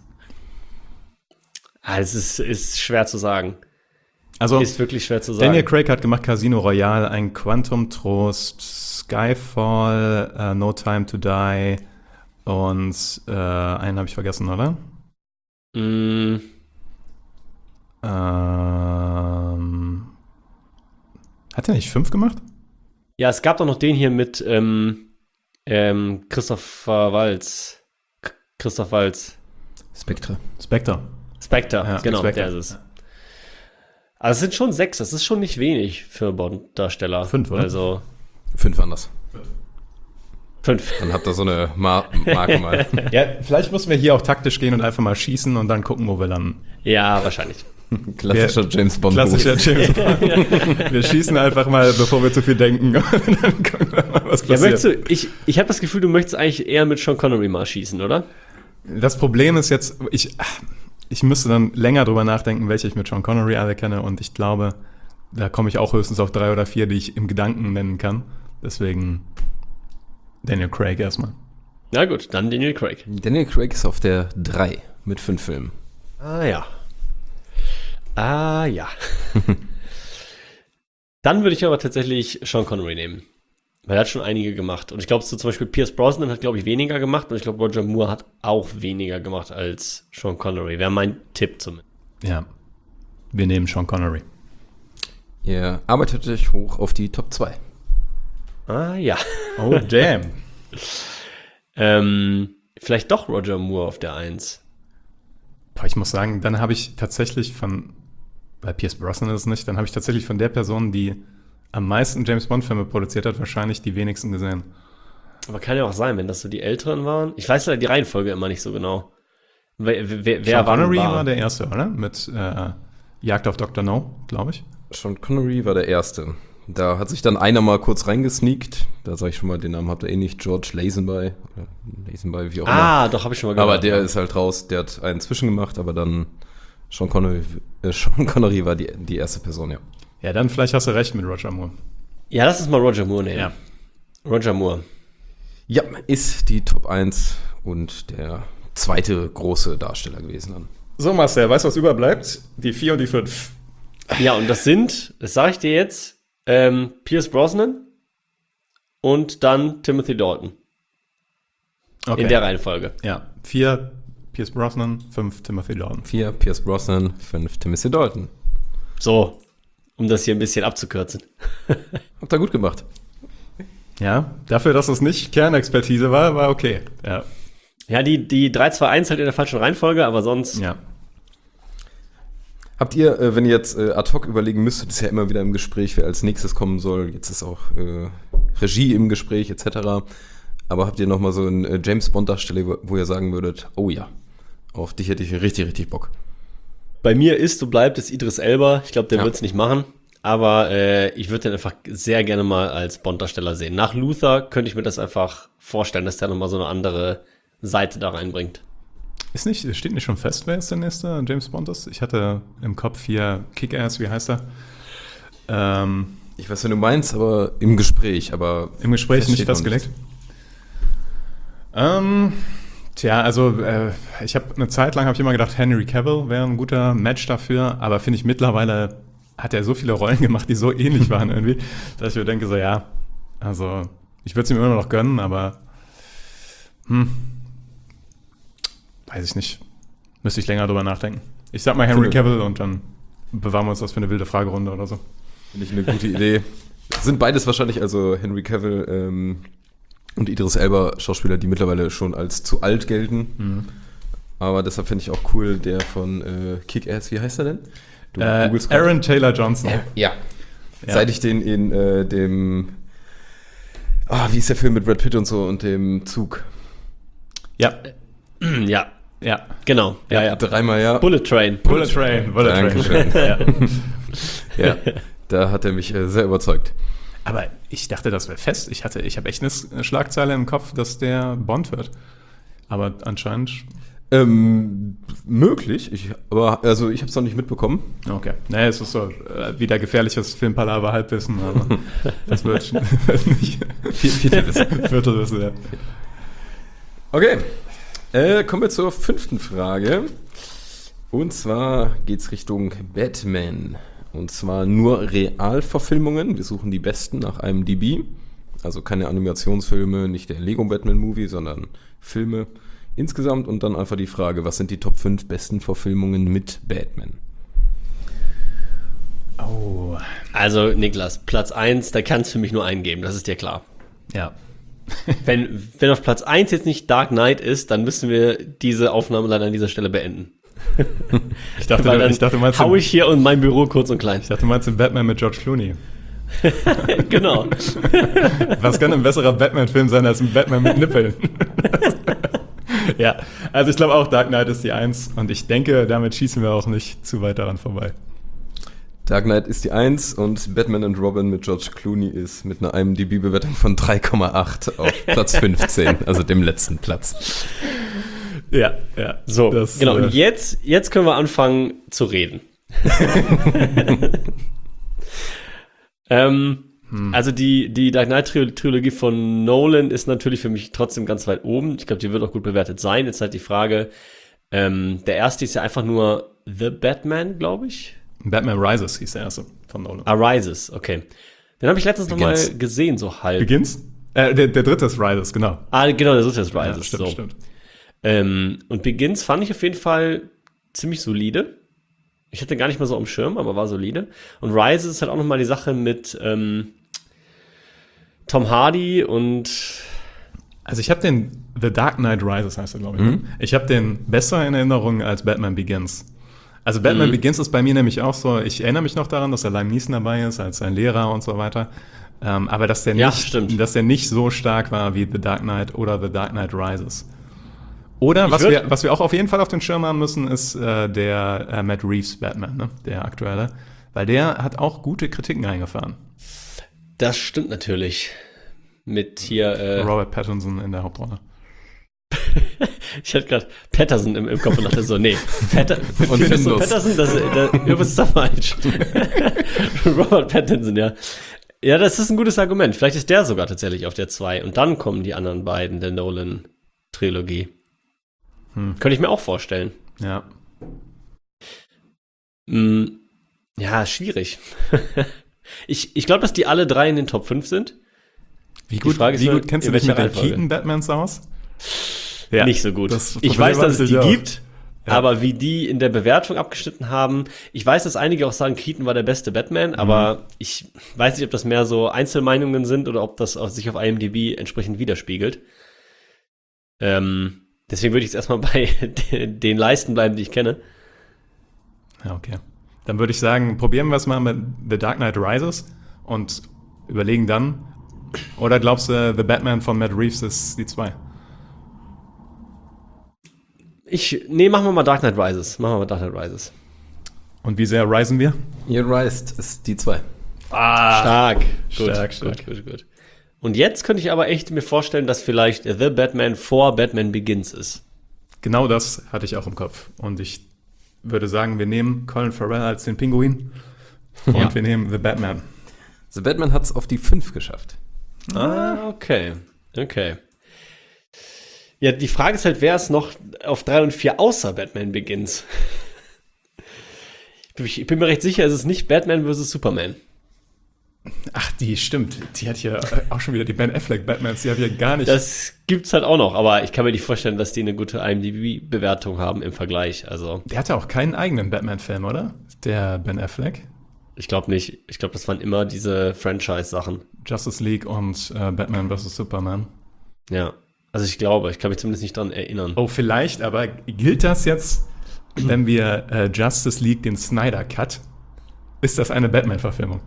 Es ist schwer zu sagen. Also, Ist wirklich schwer zu sagen. Daniel Craig hat gemacht Casino Royale, ein Quantum Trost, Skyfall, No Time to Die und einen habe ich vergessen, oder? Hat er nicht 5 gemacht? Ja, es gab doch noch den hier mit Christoph Waltz. Spectre. Spectre. Spectre, Ja, genau, Spectre. der ist es. Also es sind schon 6, das ist schon nicht wenig für Bond-Darsteller. 5, oder? Also 5 anders. 5. Dann habt ihr so eine Marke mal. Ja, vielleicht müssen wir hier auch taktisch gehen und einfach mal schießen und dann gucken, wo wir landen. Ja, wahrscheinlich. Klassischer James Bond. Klassischer James Bond. Wir schießen einfach mal, bevor wir zu viel denken. Und dann gucken wir mal, was Ja, passiert. ich habe das Gefühl, du möchtest eigentlich eher mit Sean Connery mal schießen, oder? Das Problem ist jetzt, ich müsste dann länger drüber nachdenken, welche ich mit Sean Connery alle kenne. Und ich glaube, da komme ich auch höchstens auf 3 oder 4, die ich im Gedanken nennen kann. Deswegen Daniel Craig erstmal. Na gut, dann Daniel Craig. Daniel Craig ist auf der 3 mit 5 Filmen. Ah ja. Dann würde ich aber tatsächlich Sean Connery nehmen. Weil er hat schon einige gemacht. Und ich glaube, so zum Beispiel Pierce Brosnan hat, glaube ich, weniger gemacht. Und ich glaube, Roger Moore hat auch weniger gemacht als Sean Connery. Wäre mein Tipp zumindest. Ja, wir nehmen Sean Connery. Ihr arbeitet euch hoch auf die Top 2. Ah ja. Oh, damn. Vielleicht doch Roger Moore auf der 1. Boah, ich muss sagen, dann habe ich tatsächlich bei Pierce Brosnan ist es nicht, dann habe ich tatsächlich von der Person, die am meisten James Bond-Filme produziert hat, wahrscheinlich die wenigsten gesehen. Aber kann ja auch sein, wenn das so die Älteren waren. Ich weiß leider die Reihenfolge immer nicht so genau. Wer Sean wann Connery war der Erste, oder? Mit Jagd auf Dr. No, glaube ich. Sean Connery war der Erste. Da hat sich dann einer mal kurz reingesneakt. Da sage ich schon mal, den Namen habt ihr eh nicht. George Lazenby. Lazenby, wie auch immer. Ah, doch, habe ich schon mal gehört. Aber der ist halt raus. Der hat einen zwischengemacht, aber dann Sean Connery war die erste Person, ja. Ja, dann vielleicht hast du recht mit Roger Moore. Ja, lass uns mal Roger Moore nehmen. Ja. Roger Moore. Ja, ist die Top 1 und der zweite große Darsteller gewesen dann. So, Marcel, weißt du, was überbleibt? Die 4 und die 5. Ja, und das sage ich dir jetzt, Pierce Brosnan und dann Timothy Dalton. Okay. In der Reihenfolge. Ja, 4 Pierce Brosnan, 5 Timothy Dalton. 4 Pierce Brosnan, 5 Timothy Dalton. So, um das hier ein bisschen abzukürzen. Habt ihr gut gemacht. Ja, dafür, dass es nicht Kernexpertise war okay. Ja. Ja, die 3-2-1 halt in der falschen Reihenfolge, aber sonst. Ja. Habt ihr, wenn ihr jetzt ad hoc überlegen müsstet, ist ja immer wieder im Gespräch, wer als nächstes kommen soll. Jetzt ist auch Regie im Gespräch etc. Aber habt ihr noch mal so einen James Bond-Darsteller, wo ihr sagen würdet, oh ja, auf dich hätte ich richtig, richtig Bock. Bei mir ist, bleibt es Idris Elba. Ich glaube, der Ja. wird es nicht machen. Aber ich würde den einfach sehr gerne mal als Bond-Darsteller sehen. Nach Luther könnte ich mir das einfach vorstellen, dass der nochmal so eine andere Seite da reinbringt. Steht nicht schon fest, wer jetzt der nächste James Bond ist? Ich hatte im Kopf hier Kick-Ass, wie heißt er? Ja, Ich weiß, wenn du meinst, aber im Gespräch. Aber Im Gespräch nicht steht noch festgelegt? Also ich habe eine Zeit lang immer gedacht, Henry Cavill wäre ein guter Match dafür, aber finde ich mittlerweile hat er so viele Rollen gemacht, die so ähnlich waren irgendwie, dass ich mir denke so, ja, also ich würde es ihm immer noch gönnen, aber weiß ich nicht. Müsste ich länger drüber nachdenken. Ich sag mal Henry Cavill und dann bewahren wir uns das für eine wilde Fragerunde oder so. Finde ich eine gute Idee. Sind beides wahrscheinlich, also Henry Cavill und Idris Elba, Schauspieler, die mittlerweile schon als zu alt gelten. Mhm. Aber deshalb finde ich auch cool, der von Kick-Ass, wie heißt er denn? Du googelst grad. Aaron Taylor Johnson. Ja. Seit ich den in dem wie ist der Film mit Brad Pitt und so und dem Zug? Ja, genau. Ja. Dreimal ja. Bullet Train. Bullet Train. Dankeschön. Ja. Ja, da hat er mich sehr überzeugt. Aber ich dachte, das wäre fest. Ich habe echt eine Schlagzeile im Kopf, dass der Bond wird. Aber anscheinend... Möglich, ich habe es noch nicht mitbekommen. Okay. Naja, es ist so wieder gefährliches Filmpalaver Halbwissen, aber das wird nicht Viertelwissen, ja. Okay, kommen wir zur 5. Frage. Und zwar geht's Richtung Batman. Und zwar nur Realverfilmungen. Wir suchen die besten nach IMDb. Also keine Animationsfilme, nicht der Lego Batman Movie, sondern Filme insgesamt. Und dann einfach die Frage, was sind die Top 5 besten Verfilmungen mit Batman? Oh. Also Niklas, Platz 1, da kann es für mich nur einen geben, das ist dir klar. Ja. Wenn auf Platz 1 jetzt nicht Dark Knight ist, dann müssen wir diese Aufnahme leider an dieser Stelle beenden. Ich dachte, du meinst hau ich hier und mein Büro kurz und klein. Ich dachte, du meinst den Batman mit George Clooney. Genau. Was kann ein besserer Batman-Film sein als ein Batman mit Nippeln? Ja, also ich glaube auch Dark Knight ist die 1 und ich denke, damit schießen wir auch nicht zu weit daran vorbei. Dark Knight ist die 1 und Batman and Robin mit George Clooney ist mit einer IMDb-Bewertung von 3,8 auf Platz 15, also dem letzten Platz. Ja. So, genau. Und jetzt können wir anfangen zu reden. Also die Dark Knight-Trilogie von Nolan ist natürlich für mich trotzdem ganz weit oben. Ich glaube, die wird auch gut bewertet sein. Jetzt halt die Frage, der erste ist ja einfach nur The Batman, glaube ich. Batman Rises hieß der erste von Nolan. Rises, okay. Den habe ich letztens nochmal gesehen, so halb. Begins? Der dritte ist Rises, genau. Genau, der dritte ist Rises. Ja, stimmt. Und Begins fand ich auf jeden Fall ziemlich solide. Ich hatte gar nicht mal so am Schirm, aber war solide. Und Rises ist halt auch nochmal die Sache mit Tom Hardy und... Also ich habe den The Dark Knight Rises heißt er, glaube ich. Ich habe den besser in Erinnerung als Batman Begins. Also Batman Begins ist bei mir nämlich auch so, ich erinnere mich noch daran, dass Liam Neeson dabei ist, als sein Lehrer und so weiter. Aber dass der nicht so stark war wie The Dark Knight oder The Dark Knight Rises. Oder was wir auch auf jeden Fall auf den Schirm haben müssen, ist der Matt Reeves Batman, ne? Der aktuelle. Weil der hat auch gute Kritiken eingefahren. Das stimmt natürlich. Mit hier Robert Pattinson in der Hauptrolle. Ich hatte gerade Patterson im Kopf und dachte so, nee, findest du Patterson, irgendwas ist da falsch. Robert Pattinson, ja. Ja, das ist ein gutes Argument. Vielleicht ist der sogar tatsächlich auf der 2 und dann kommen die anderen beiden der Nolan-Trilogie. Könnte ich mir auch vorstellen. Ja. Ja, schwierig. Ich glaube, dass die alle 3 in den Top 5 sind. Wie gut kennst du dich mit den Keaton-Batmans aus? Ja, nicht so gut. Ich weiß, dass es die gibt, aber wie die in der Bewertung abgeschnitten haben, ich weiß, dass einige auch sagen, Keaton war der beste Batman, aber ich weiß nicht, ob das mehr so Einzelmeinungen sind oder ob das sich auf IMDb entsprechend widerspiegelt. Deswegen würde ich jetzt erstmal bei den Leisten bleiben, die ich kenne. Ja, okay. Dann würde ich sagen, probieren wir es mal mit The Dark Knight Rises und überlegen dann. Oder glaubst du, The Batman von Matt Reeves ist die 2? Machen wir mal Dark Knight Rises. Und wie sehr risen wir? Ihr Rised ist die 2. Stark. Gut. Und jetzt könnte ich aber echt mir vorstellen, dass vielleicht The Batman vor Batman Begins ist. Genau das hatte ich auch im Kopf. Und ich würde sagen, wir nehmen Colin Farrell als den Pinguin und wir nehmen The Batman. The Batman hat es auf die 5 geschafft. Okay. Ja, die Frage ist halt, wer ist noch auf 3 und 4 außer Batman Begins? Ich bin mir recht sicher, es ist nicht Batman vs. Superman. Ach, die stimmt. Die hat hier auch schon wieder die Ben Affleck Batmans. Die hat hier gar nicht. Das gibt's halt auch noch, aber ich kann mir nicht vorstellen, dass die eine gute IMDb-Bewertung haben im Vergleich. Also, Der hatte auch keinen eigenen Batman-Film, oder? Der Ben Affleck. ich glaube nicht. Ich glaube, das waren immer diese Franchise-Sachen. Justice League und Batman vs. Superman. Ja. Also ich glaube, ich kann mich zumindest nicht dran erinnern. Oh, vielleicht, aber gilt das jetzt, wenn wir Justice League den Snyder Cut? Ist das eine Batman-Verfilmung?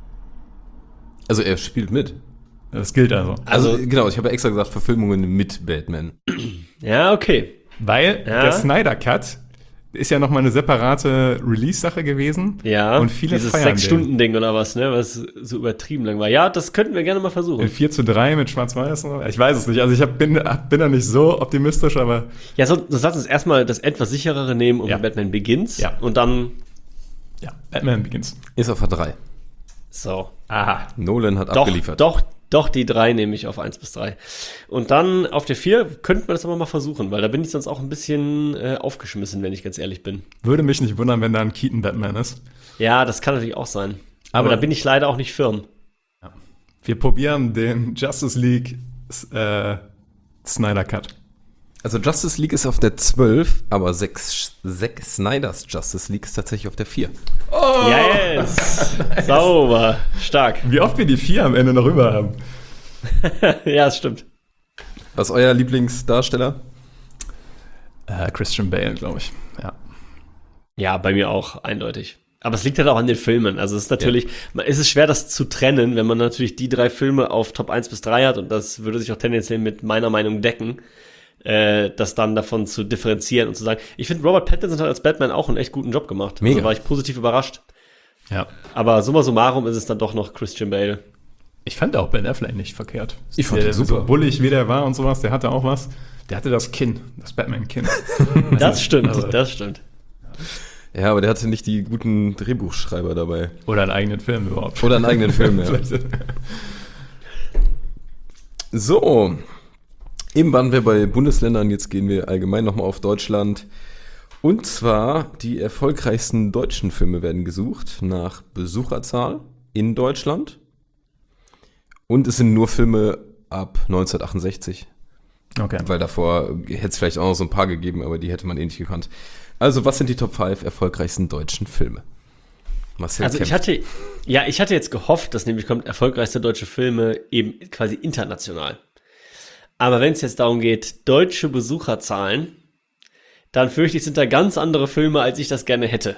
Also er spielt mit. Das gilt also. Also genau, ich habe ja extra gesagt, Verfilmungen mit Batman. Ja, okay. Weil der Snyder Cut ist ja nochmal eine separate Release-Sache gewesen. Ja, und viele dieses feiern 6-Stunden-Ding oder was, ne? Was so übertrieben lang war. Ja, das könnten wir gerne mal den. versuchen. 4:3 mit Schwarz-Weiß. Ich weiß es nicht. Also ich bin da nicht so optimistisch, aber Ja, so lass uns erstmal das etwas sicherere nehmen um Ja. Batman Begins. Ja. Und dann ja, Batman Begins. Ist auf der 3. so. Aha. Nolan hat abgeliefert. Doch, die 3 nehme ich auf 1 bis 3. Und dann auf der 4 könnten wir das aber mal versuchen, weil da bin ich sonst auch ein bisschen aufgeschmissen, wenn ich ganz ehrlich bin. Würde mich nicht wundern, wenn da ein Keaton Batman ist. Ja, das kann natürlich auch sein. Aber Aber- da bin ich leider auch nicht firm. Wir probieren den Justice League Snyder Cut. Also Justice League ist auf der 12, aber Zack Snyders Justice League ist tatsächlich auf der 4. Yes! Sauber. Stark. Wie oft wir die 4 am Ende noch rüber haben. Ja, das stimmt. Was ist euer Lieblingsdarsteller? Christian Bale, glaube ich. Ja. Ja, bei mir auch, eindeutig. Aber es liegt halt auch an den Filmen. Also es ist natürlich, es ist schwer, das zu trennen, wenn man natürlich die 3 Filme auf Top 1 bis 3 hat und das würde sich auch tendenziell mit meiner Meinung decken, das dann davon zu differenzieren und zu sagen, ich finde, Robert Pattinson hat als Batman auch einen echt guten Job gemacht. Mega. Also war ich positiv überrascht. Ja. Aber summa summarum ist es dann doch noch Christian Bale. Ich fand auch Ben Affleck nicht verkehrt. Ich fand ihn super. So bullig wie der war und sowas, der hatte auch was. Der hatte das Kinn, das Batman-Kinn. Das stimmt, also- das stimmt. Ja, aber der hatte nicht die guten Drehbuchschreiber dabei. Oder einen eigenen Film überhaupt. Oder einen eigenen Film, ja. So, eben waren wir bei Bundesländern, jetzt gehen wir allgemein nochmal auf Deutschland. Und zwar, die erfolgreichsten deutschen Filme werden gesucht nach Besucherzahl in Deutschland. Und es sind nur Filme ab 1968, Okay. weil davor hätte es vielleicht auch noch so ein paar gegeben, aber die hätte man eh nicht gekannt. Also, was sind die Top 5 erfolgreichsten deutschen Filme? Marcel Also ich kämpft. hatte jetzt gehofft, dass nämlich kommt erfolgreichste deutsche Filme eben quasi international. Aber wenn es jetzt darum geht, deutsche Besucherzahlen, dann fürchte ich, sind da ganz andere Filme, als ich das gerne hätte.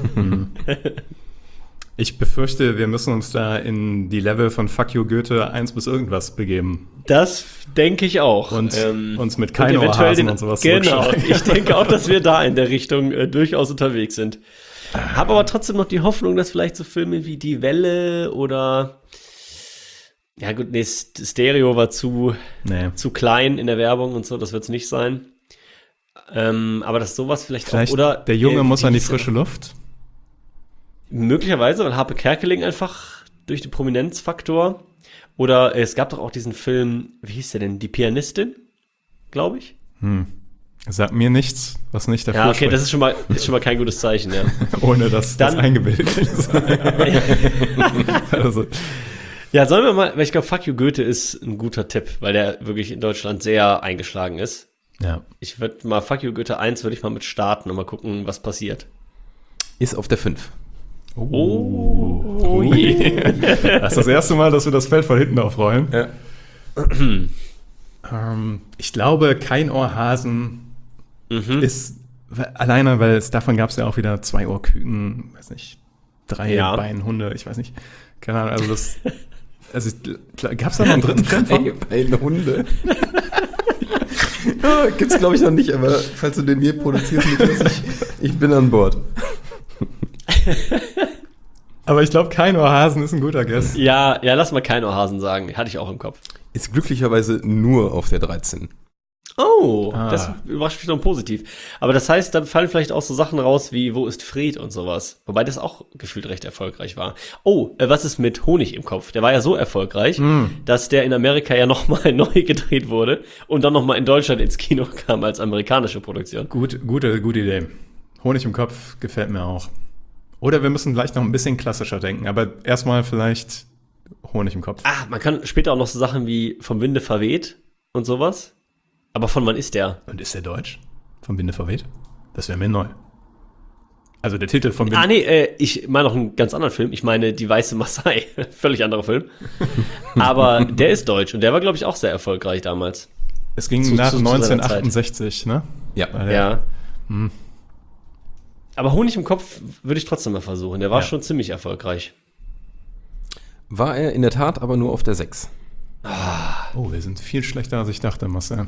Ich befürchte, wir müssen uns da in die Level von Fuck You Goethe 1 bis irgendwas begeben. Das denke ich auch. Und uns mit und keine eventuell Ohrhasen und sowas Genau, zurückschlagen. ich denke auch, dass wir da in der Richtung durchaus unterwegs sind. Habe aber trotzdem noch die Hoffnung, dass vielleicht so Filme wie Die Welle oder ja gut, nee, Stereo war zu klein in der Werbung und so, das wird es nicht sein. Aber dass sowas vielleicht auch, oder der Junge muss wie an die hieß der frische Luft. möglicherweise, weil Harpe Kerkeling einfach durch den Prominenzfaktor. Oder es gab doch auch diesen Film, wie hieß der denn? Die Pianistin, glaube ich. Sag mir nichts, was nicht dafür Ja, okay, spricht. das ist schon mal kein gutes Zeichen, ja. Ohne dass das Dann- eingebildet ist. Also, Ja, sollen wir mal, weil ich glaube, Fuck You Goethe ist ein guter Tipp, weil der wirklich in Deutschland sehr eingeschlagen ist. ja. Ich würde mal Fuck You Goethe 1 würde ich mal mit starten und mal gucken, was passiert. Ist auf der 5. Oh je. Das ist das erste Mal, dass wir das Feld von hinten aufrollen. Ja. Ich glaube, kein Ohrhasen ist alleine, weil davon gab es ja auch wieder 2 Ohrküken, weiß nicht, 3 Ja. Beinhunde, ich weiß nicht. Keine Ahnung, also gab es da noch einen dritten Film von? Eine Hunde. Ja, gibt's glaube ich noch nicht, aber falls du den hier produzierst, Niklas, ich bin an Bord. Aber ich glaube, kein Ohrhasen ist ein guter Guess. Ja, lass mal kein Ohrhasen sagen. Hatte ich auch im Kopf. Ist glücklicherweise nur auf der 13. Oh, das überrascht mich noch positiv. Aber das heißt, dann fallen vielleicht auch so Sachen raus wie Wo ist Fred und sowas. Wobei das auch gefühlt recht erfolgreich war. Oh, was ist mit Honig im Kopf? Der war ja so erfolgreich, dass der in Amerika ja nochmal neu gedreht wurde und dann nochmal in Deutschland ins Kino kam als amerikanische Produktion. Gute Idee. Honig im Kopf gefällt mir auch. Oder wir müssen gleich noch ein bisschen klassischer denken, aber erstmal vielleicht Honig im Kopf. Man kann später auch noch so Sachen wie Vom Winde verweht und sowas. Aber von wann ist der? Und ist der deutsch? Vom Winde verweht? Das wäre mir neu. Also der Titel vom Winde... Ich meine noch einen ganz anderen Film. Ich meine Die Weiße Maasai. Völlig anderer Film. Aber der ist deutsch und der war, glaube ich, auch sehr erfolgreich damals. Es ging nach 1968, ne? Ja. Aber Honig im Kopf würde ich trotzdem mal versuchen. Der war schon ziemlich erfolgreich. War er in der Tat aber nur auf der 6. Oh, wir sind viel schlechter, als ich dachte, Marcel.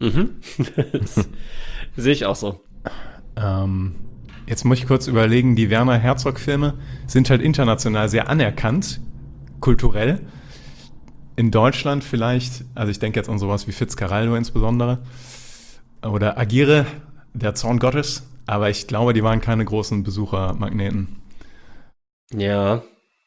Sehe ich auch so. Jetzt muss ich kurz überlegen, die Werner Herzog-Filme sind halt international sehr anerkannt, kulturell. In Deutschland vielleicht, also ich denke jetzt an sowas wie Fitzcarraldo insbesondere, oder Agire, der Zorn Gottes, aber ich glaube, die waren keine großen Besuchermagneten. Ja.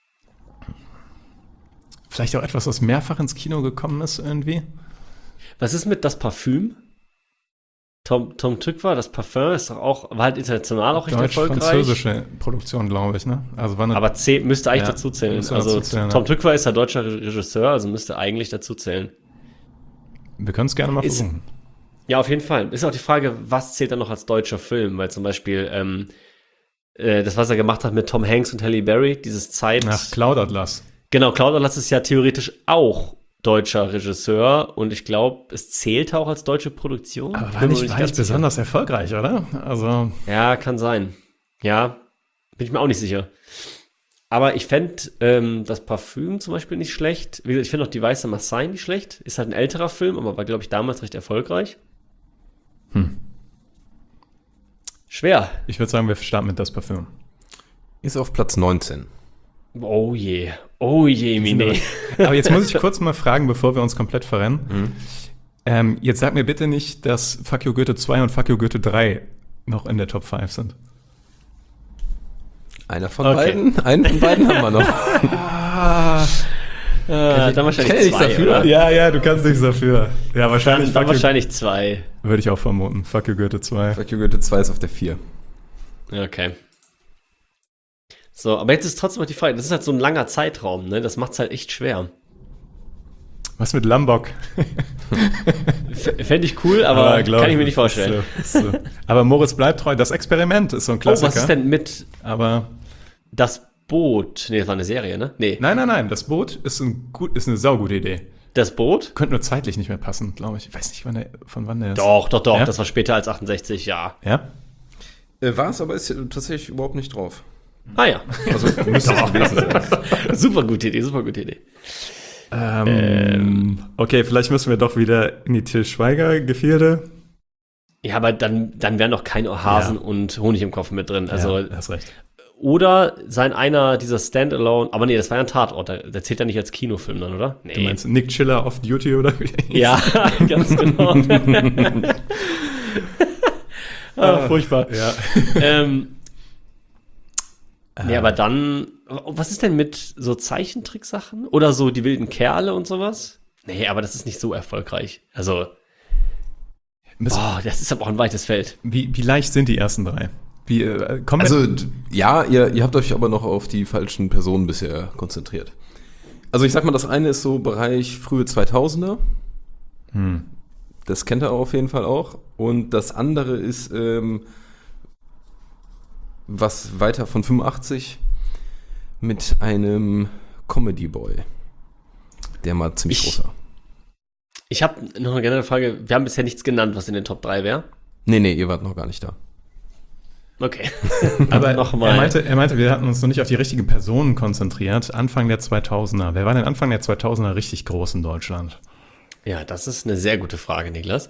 Vielleicht auch etwas, was mehrfach ins Kino gekommen ist irgendwie. Was ist mit Das Parfüm? Tom Tykwer, das Parfum ist doch auch, war halt international auch recht erfolgreich. Deutsch-französische Produktion, glaube ich, ne? Also war aber müsste eigentlich dazu zählen. Also Tom Tykwer ist ja deutscher Regisseur, also müsste eigentlich dazu zählen. Wir können es gerne mal versuchen. Ja, auf jeden Fall. Ist auch die Frage, was zählt dann noch als deutscher Film? Weil zum Beispiel das, was er gemacht hat mit Tom Hanks und Halle Berry, dieses Cloudatlas. Genau, Cloudatlas ist ja theoretisch auch deutscher Regisseur und ich glaube, es zählt auch als deutsche Produktion. Aber war nicht besonders erfolgreich, oder? Also ja, kann sein. Ja, bin ich mir auch nicht sicher. Aber ich fände das Parfüm zum Beispiel nicht schlecht. Wie gesagt, ich finde auch Die Weiße Maasai nicht schlecht. Ist halt ein älterer Film, aber war, glaube ich, damals recht erfolgreich. Schwer. Ich würde sagen, wir starten mit Das Parfüm. Ist auf Platz 19. Oh je, Mine. Aber jetzt muss ich kurz mal fragen, bevor wir uns komplett verrennen. Jetzt sag mir bitte nicht, dass Fuck You Goethe 2 und Fuck You Goethe 3 noch in der Top 5 sind. Einen von beiden haben wir noch. Dann wahrscheinlich 2, dafür, oder? Ja, du kannst nichts dafür. Ja, wahrscheinlich. Dann wahrscheinlich 2. Würde ich auch vermuten. Fuck You Goethe 2. Fuck You Goethe 2 ist auf der 4. Okay. So, aber jetzt ist trotzdem noch die Frage, das ist halt so ein langer Zeitraum, ne? Das macht's halt echt schwer. Was mit Lombok? Fände ich cool, aber kann ich mir nicht vorstellen. So. Aber Moritz bleibt treu, Das Experiment ist so ein Klassiker. Oh, was ist denn mit aber Das Boot? Nee, das war eine Serie, ne? Nee. Nein, Das Boot ist eine saugute Idee. Das Boot? Könnte nur zeitlich nicht mehr passen, glaube ich. Ich weiß nicht, von wann der ist. Doch, ja? Das war später als 68, ja. Ja? War es, aber ist tatsächlich überhaupt nicht drauf. Ah ja. Also müsste es gewesen sein. Super gute Idee. Okay, vielleicht müssen wir doch wieder in die Till Schweiger-Gefilde. Ja, aber dann wären noch kein Ohrhasen und Honig im Kopf mit drin. Also, ja, hast recht. Oder einer dieser Standalone, aber nee, das war ja ein Tatort, der zählt ja nicht als Kinofilm dann, oder? Nee. Du meinst Nick Chiller Off Duty oder wie? Ja, ganz genau. Furchtbar. Ja. Nee, aber dann, was ist denn mit so Zeichentricksachen? Oder so die wilden Kerle und sowas? Nee, aber das ist nicht so erfolgreich. Also, das ist aber auch ein weites Feld. Wie leicht sind die ersten 3? Ja, ihr habt euch aber noch auf die falschen Personen bisher konzentriert. Also ich sag mal, das eine ist so Bereich frühe 2000er. Das kennt ihr auf jeden Fall auch. Und das andere ist was weiter von 85 mit einem Comedy Boy, der mal ziemlich groß war. Ich habe noch eine generelle Frage. Wir haben bisher nichts genannt, was in den Top 3 wäre. Nee, ihr wart noch gar nicht da. Okay. Aber nochmal. Er meinte, wir hatten uns noch nicht auf die richtigen Personen konzentriert. Anfang der 2000er. Wer war denn Anfang der 2000er richtig groß in Deutschland? Ja, das ist eine sehr gute Frage, Niklas.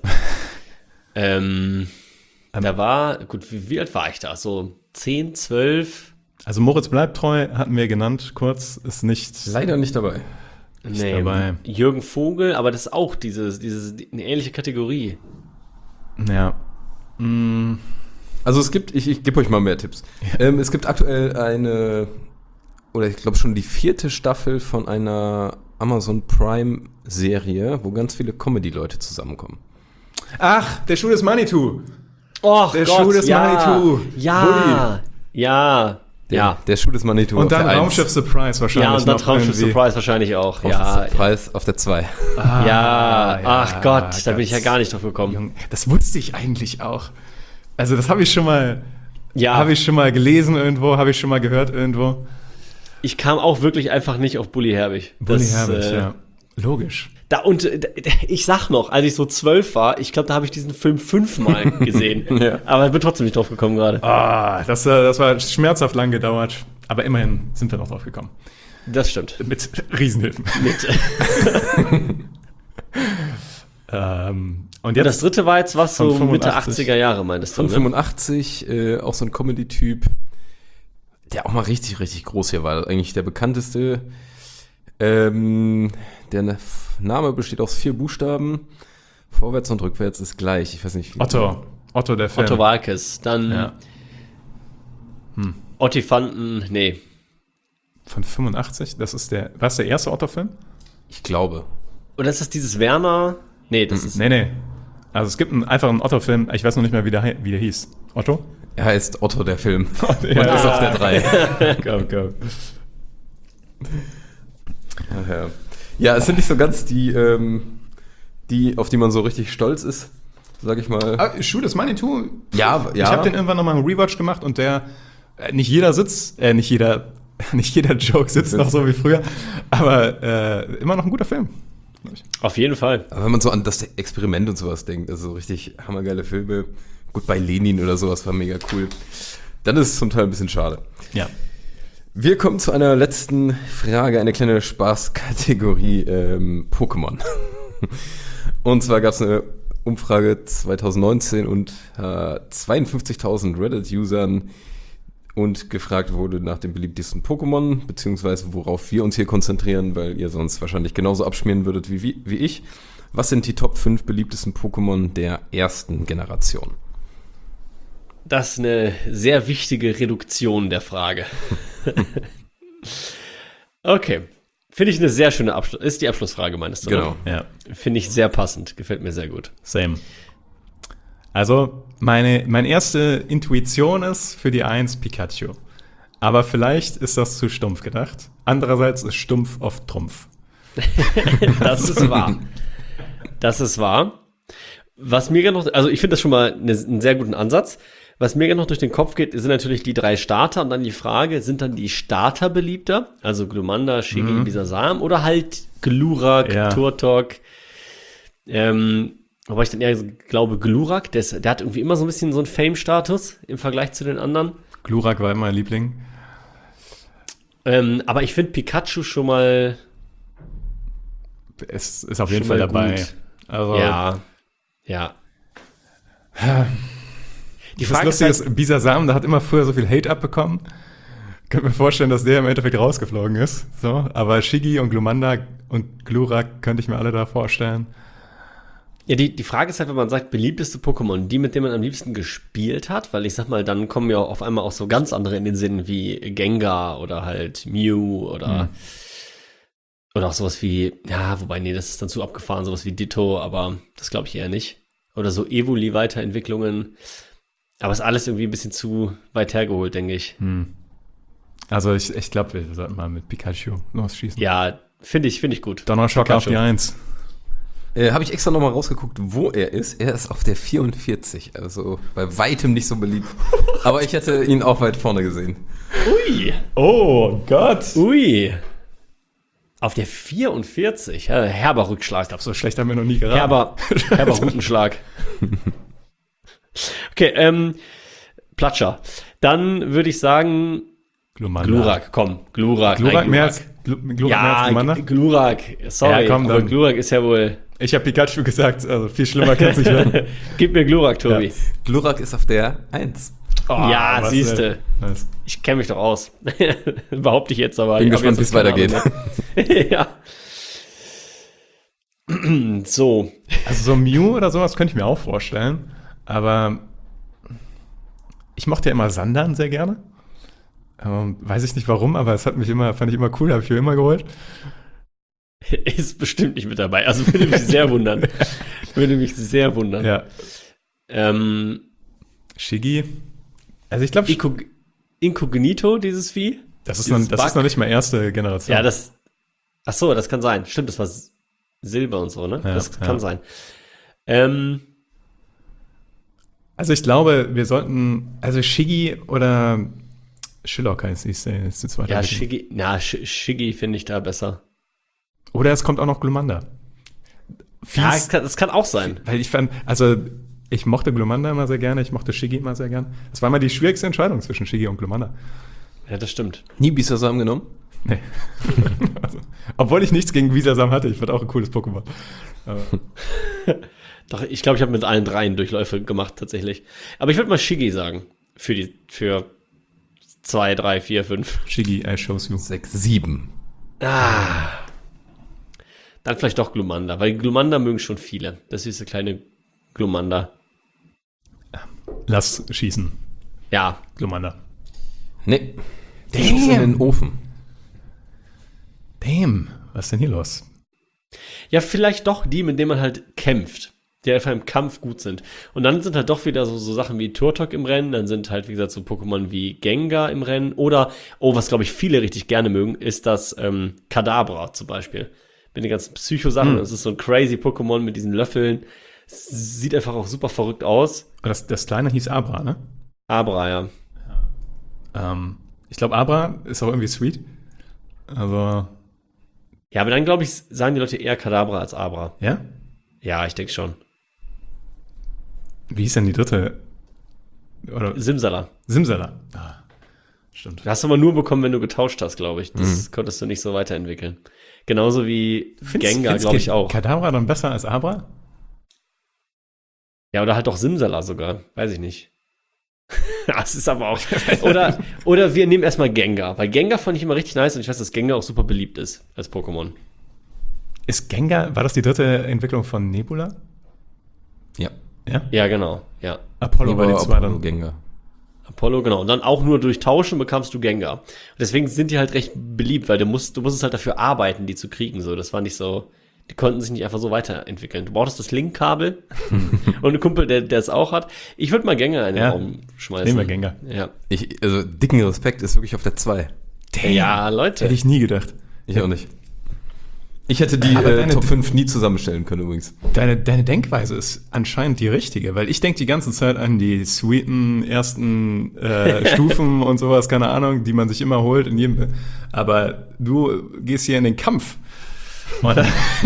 Da war, gut, wie alt war ich da? So 10, 12? Also Moritz bleibt treu, hatten wir genannt, kurz, ist nicht... Leider nicht dabei. Nee, dabei. Jürgen Vogel, aber das ist auch eine ähnliche Kategorie. Ja. Also es gibt, ich gebe euch mal mehr Tipps. Es gibt aktuell eine, oder ich glaube schon die 4. Staffel von einer Amazon Prime Serie, wo ganz viele Comedy-Leute zusammenkommen. Ach, der Schuh des Manitou. Oh Der Schuh des Manitou. Ja. Der Schuh des Manitou. Und dann auf der Raumschiff Surprise wahrscheinlich. Ja, und dann noch Raumschiff irgendwie. Surprise wahrscheinlich auch. Raumschiff Preis auf der 2. Ach Gott, da bin ich ja gar nicht drauf gekommen. Junge, das wusste ich eigentlich auch. Also das habe ich schon mal, Ja, gelesen irgendwo, habe ich schon mal gehört irgendwo. ich kam auch wirklich einfach nicht auf Bully Herbig. Bully Herbig, ja. Logisch. Ich sag noch, als ich so 12 war, ich glaube, da habe ich diesen Film 5-mal gesehen. Ja. Aber ich bin trotzdem nicht drauf gekommen gerade. Ah, das war schmerzhaft lang gedauert. Aber immerhin sind wir noch drauf gekommen. Das stimmt. Mit Riesenhilfen. Und Ja, das dritte war jetzt was so Von Mitte 85. 80er Jahre, meintest du, Von ne? 85, auch so ein Comedy-Typ, der auch mal richtig, richtig groß hier war. Eigentlich der bekannteste. Der Name besteht aus 4 Buchstaben. Vorwärts und rückwärts ist gleich. Ich weiß nicht. Otto der Film. Otto Walkes. Dann Ja. Ottifanten, nee. Von 85, war es der erste Otto-Film? Ich glaube. Oder ist das dieses Werner? Nee, das ist... Nee. Also es gibt einfach einen Otto-Film, ich weiß noch nicht mehr, wie der hieß. Otto? Er heißt Otto der Film. Und Ja. ist auf der 3. Komm. Ach ja. Ja, es sind nicht so ganz die, auf die man so richtig stolz ist, sag ich mal. Schuh des Manitou? Ja. Ich habe den irgendwann nochmal einen Rewatch gemacht und nicht jeder Joke sitzt noch so wie früher, aber immer noch ein guter Film. Auf jeden Fall. Aber wenn man so an das Experiment und sowas denkt, also so richtig hammergeile Filme, gut bei Lenin oder sowas war mega cool, dann ist es zum Teil ein bisschen schade. Ja. Wir kommen zu einer letzten Frage, eine kleine Spaßkategorie Pokémon. Und zwar gab es eine Umfrage 2019 und 52.000 Reddit-Usern und gefragt wurde nach dem beliebtesten Pokémon, beziehungsweise worauf wir uns hier konzentrieren, weil ihr sonst wahrscheinlich genauso abschmieren würdet wie ich. Was sind die Top 5 beliebtesten Pokémon der ersten Generation? Das ist eine sehr wichtige Reduktion der Frage. Okay. Finde ich eine sehr schöne ist die Abschlussfrage, meinst du? Genau. Ne? Ja, Finde ich sehr passend. Gefällt mir sehr gut. same. Also, meine erste Intuition ist für die 1 Pikachu. Aber vielleicht ist das zu stumpf gedacht. Andererseits ist stumpf oft Trumpf. Das ist wahr. Das ist wahr. Was mir gerade noch, also ich finde das schon mal einen sehr guten Ansatz. Was mir gerade noch durch den Kopf geht, sind natürlich die 3 Starter und dann die Frage, sind dann die Starter beliebter? Also Glumanda, Shigi, Bisasam oder halt Glurak, Ja. Turtok. Wobei ich dann eher glaube, Glurak, der hat irgendwie immer so ein bisschen so einen Fame-Status im Vergleich zu den anderen. Glurak war immer mein Liebling. Aber ich finde Pikachu schon mal Es ist auf jeden Schon Fall mal dabei. gut. Also, Ja. Die das Frage Lustige ist ist, Bisasam, da hat immer früher so viel Hate abbekommen. Könnte mir vorstellen, dass der im Endeffekt rausgeflogen ist. So, aber Shigi und Glumanda und Glurak könnte ich mir alle da vorstellen. Ja, die Frage ist halt, wenn man sagt, beliebteste Pokémon, die, mit denen man am liebsten gespielt hat, weil ich sag mal, dann kommen ja auf einmal auch so ganz andere in den Sinn wie Gengar oder halt Mew oder auch sowas wie, ja, wobei, nee, das ist dann zu abgefahren, sowas wie Ditto, aber das glaube ich eher nicht. Oder so Evoli-Weiterentwicklungen. Aber ist alles irgendwie ein bisschen zu weit hergeholt, denke ich. Also ich glaube, wir sollten mal mit Pikachu losschießen. Ja, finde ich gut. Donnerschock auf Pikachu. die 1. Habe ich extra nochmal rausgeguckt, wo er ist. Er ist auf der 44, also bei weitem nicht so beliebt. Aber ich hätte ihn auch weit vorne gesehen. Ui. Oh Gott. Ui. Auf der 44. Ja, herber Rückschlag. So schlecht haben wir noch nie geraten. Herber Rutenschlag. Okay, Platscher. Dann würde ich sagen, Glumanda. Glurak, komm. Glurak. Glurak Nein, mehr als Glumanda? Ja, Glurak. Sorry, Ja, komm, aber dann. Glurak ist ja wohl... Ich habe Pikachu gesagt, also viel schlimmer kann es nicht werden. Gib mir Glurak, Tobi. Ja. Glurak ist auf der 1. Oh, Ja, was siehste. Nice. Ich kenne mich doch aus. Behaupte ich jetzt, aber... Bin ich hab gespannt, jetzt wie es weitergeht. keine Ahnung mehr. Ja. So. Also so Mew oder sowas könnte ich mir auch vorstellen. Aber ich mochte ja immer Sandan sehr gerne. Weiß ich nicht warum, aber es fand ich immer cool, habe ich mir immer geholt. Ist bestimmt nicht mit dabei. Also würde mich sehr wundern. Ja. Shiggy. Also ich glaube, Inkognito, dieses Vieh. das ist noch nicht mal erste Generation. Ja, das kann sein. Stimmt, das war Silber und so, ne? Ja, das kann sein. Also ich glaube, wir sollten, also Shiggy oder Shillock heißt die zweite. Ja, Version. Shiggy finde ich da besser. Oder es kommt auch noch Glumanda. Ja, das kann auch sein. Weil ich mochte Glumanda immer sehr gerne, ich mochte Shiggy immer sehr gerne. Das war immer die schwierigste Entscheidung zwischen Shiggy und Glumanda. Ja, das stimmt. Nie Bisasam genommen? Nee. Obwohl ich nichts gegen Bisasam hatte, ich fand auch ein cooles Pokémon. Aber Doch, ich glaube, ich habe mit allen dreien Durchläufe gemacht, tatsächlich. Aber ich würde mal Shiggy sagen. Für 2, 3, 4, 5. Shiggy, I shows you. 6, 7. Dann vielleicht doch Glumanda, weil Glumanda mögen schon viele. Das ist eine kleine Glumanda. Lass schießen. Ja. Glumanda. Nee. Der ist in den Ofen. Damn, was ist denn hier los? Ja, vielleicht doch die, mit denen man halt kämpft. Die einfach im Kampf gut sind. Und dann sind halt doch wieder so Sachen wie Turtok im Rennen. Dann sind halt, wie gesagt, so Pokémon wie Gengar im Rennen. Oder, was glaube ich viele richtig gerne mögen, ist das Kadabra zum Beispiel. Mit den ganzen Psycho-Sachen. Das ist so ein crazy Pokémon mit diesen Löffeln. Sieht einfach auch super verrückt aus. Das kleine hieß Abra, ne? Abra, ja. Ich glaube, Abra ist auch irgendwie sweet. Also. Ja, aber dann, glaube ich, sagen die Leute eher Kadabra als Abra. Ja? Ja, ich denke schon. Wie hieß denn die dritte? Oder Simsala. Simsala. Ah, stimmt. Das hast du aber nur bekommen, wenn du getauscht hast, glaube ich. Das konntest du nicht so weiterentwickeln. Genauso wie Gengar, glaube ich, auch. Kadabra dann besser als Abra? Ja, oder halt auch Simsala sogar. Weiß ich nicht. Das ist aber auch. Oder wir nehmen erstmal Gengar. Weil Gengar fand ich immer richtig nice und ich weiß, dass Gengar auch super beliebt ist als Pokémon. Ist Gengar, war das die dritte Entwicklung von Nebula? Ja. Ja? Ja, genau. Ja. Apollo war die zweite. Gengar. Apollo, genau. Und dann auch nur durch Tauschen bekamst du Gengar. Und deswegen sind die halt recht beliebt, weil du musstest halt dafür arbeiten, die zu kriegen. So, das war nicht so. Die konnten sich nicht einfach so weiterentwickeln. Du brauchtest das Link-Kabel und ein Kumpel, der es auch hat. Ich würde mal Gengar in den Raum schmeißen. Nehmen wir Gengar. Ja. Also dicken Respekt ist wirklich auf der 2. Ja, Leute. Hätte ich nie gedacht. Ich auch nicht. Ich hätte die Top 5 nie zusammenstellen können übrigens. Deine Denkweise ist anscheinend die richtige, weil ich denke die ganze Zeit an die sweeten ersten Stufen und sowas, keine Ahnung, die man sich immer holt in jedem. Aber du gehst hier in den Kampf. Oder?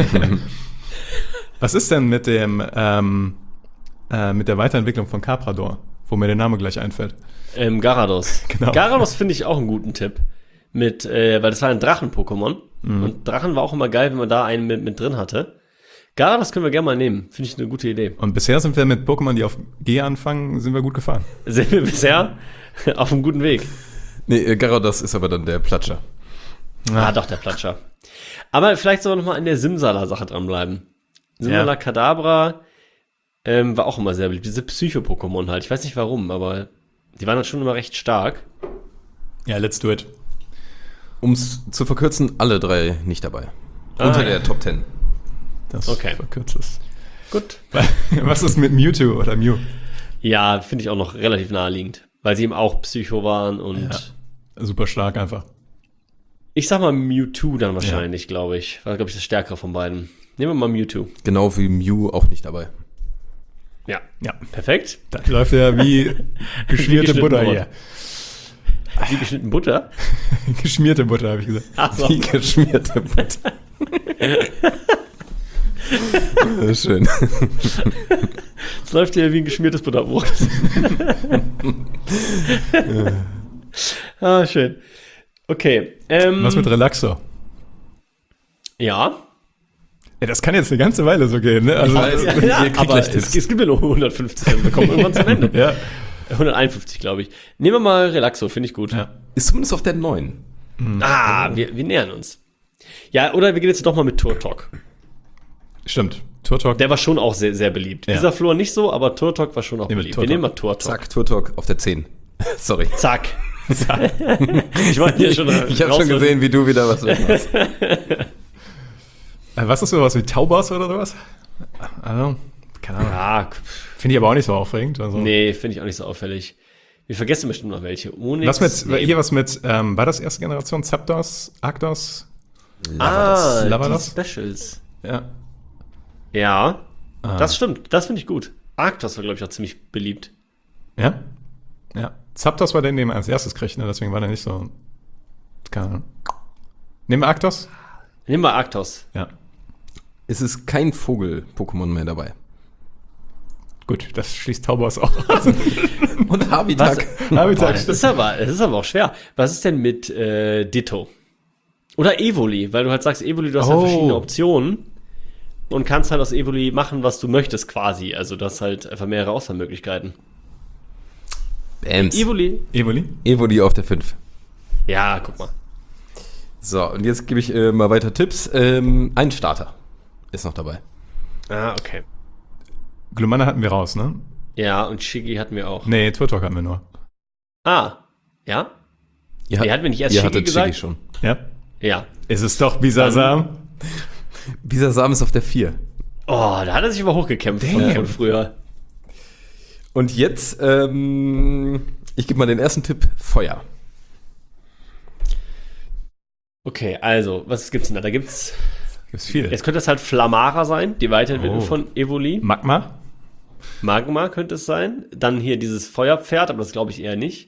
Was ist denn mit der Weiterentwicklung von Carpador, wo mir der Name gleich einfällt? Garados. Genau. Garados finde ich auch einen guten Tipp. Weil das war ein Drachen-Pokémon. Und Drachen war auch immer geil, wenn man da einen mit drin hatte. Garados können wir gerne mal nehmen. Finde ich eine gute Idee. Und bisher sind wir mit Pokémon, die auf G anfangen, sind wir gut gefahren. Sind wir bisher auf einem guten Weg. Nee, Garados ist aber dann der Platscher. Ah, doch, der Platscher. Aber vielleicht soll noch mal an der Simsala-Sache dranbleiben. Simsala Kadabra war auch immer sehr beliebt. Diese Psycho-Pokémon halt. Ich weiß nicht warum, aber die waren halt schon immer recht stark. Ja, let's do it. Um es zu verkürzen, alle 3 nicht dabei. Unter der Top 10. Das verkürzt es. Gut. Was ist mit Mewtwo oder Mew? Ja, finde ich auch noch relativ naheliegend. Weil sie eben auch Psycho waren und super stark einfach. Ich sag mal Mewtwo dann wahrscheinlich, glaube ich. War, glaube ich, das Stärkere von beiden. Nehmen wir mal Mewtwo. Genau wie Mew auch nicht dabei. Ja. Ja. Perfekt. Das läuft ja wie geschmierte Butter hier. Wie geschnitten Butter? Geschmierte Butter, habe ich gesagt. Ach so. Wie geschmierte Butter. Schön. Es läuft ja wie ein geschmiertes Butterbrot. Schön. Okay. Was mit Relaxo? Ja. Das kann jetzt eine ganze Weile so gehen, ne? Also, Aber es gibt ja nur 150, wir kommen irgendwann zum Ende. Ja. 151, glaube ich. Nehmen wir mal Relaxo, finde ich gut. Ja. Ist zumindest auf der 9. Wir nähern uns. Ja, oder wir gehen jetzt doch mal mit Turtok. Stimmt. Turtok. Der war schon auch sehr, sehr beliebt. Ja. Dieser Flor nicht so, aber Turtok war schon auch Nehmen wir beliebt. Turtok. Wir nehmen mal Turtok. Zack, Turtok auf der 10. Sorry. Zack. Ich wollte hier schon Ich habe schon gesehen, wie du wieder was machst. Was ist sowas wie Taubas oder sowas? Also, keine Ahnung. Ja, Finde ich aber auch nicht so aufregend. Also. nee, finde ich auch nicht so auffällig. Wir vergessen bestimmt noch welche. Onyx, Was mit, war das erste Generation? Zapdos? Arctos? Lavados? die Specials. Ja. Ja, das stimmt. Das finde ich gut. Arctos war, glaube ich, auch ziemlich beliebt. Ja? Ja. Zapdos war der, den man als erstes kriegt, ne? Deswegen war der nicht so. Keine Ahnung. Nehmen wir Arctos? Nehmen wir Arctos. Ja. Es ist kein Vogel-Pokémon mehr dabei. Gut, das schließt Taubos auch aus. Und Habitak. Boah, das ist aber auch schwer. Was ist denn mit Ditto? Oder Evoli? Weil du halt sagst, Evoli, du hast halt verschiedene Optionen und kannst halt aus Evoli machen, was du möchtest quasi. Also du hast halt einfach mehrere Auswahlmöglichkeiten. Bams. Evoli? Evoli auf der 5. Ja, guck mal. So, und jetzt gebe ich mal weiter Tipps. Ein Starter ist noch dabei. Ah, okay. Glumanda hatten wir raus, ne? Ja, und Shiggy hatten wir auch. Nee, Turtok hatten wir nur. Ah, ja? Ihr hatten wir nicht erst ihr Shiggy hattet gesagt? Shiggy schon. Ja. Ja. Ist es doch Bisasam? Bisasam ist auf der 4. Oh, da hat er sich aber hochgekämpft von früher. Und jetzt, ich gebe mal den ersten Tipp, Feuer. Okay, also, was gibt's denn da? Da gibt's viel. Jetzt könnte es halt Flamara sein, die Weiterentwicklung von Evoli. Magma? Magma könnte es sein. Dann hier dieses Feuerpferd, aber das glaube ich eher nicht.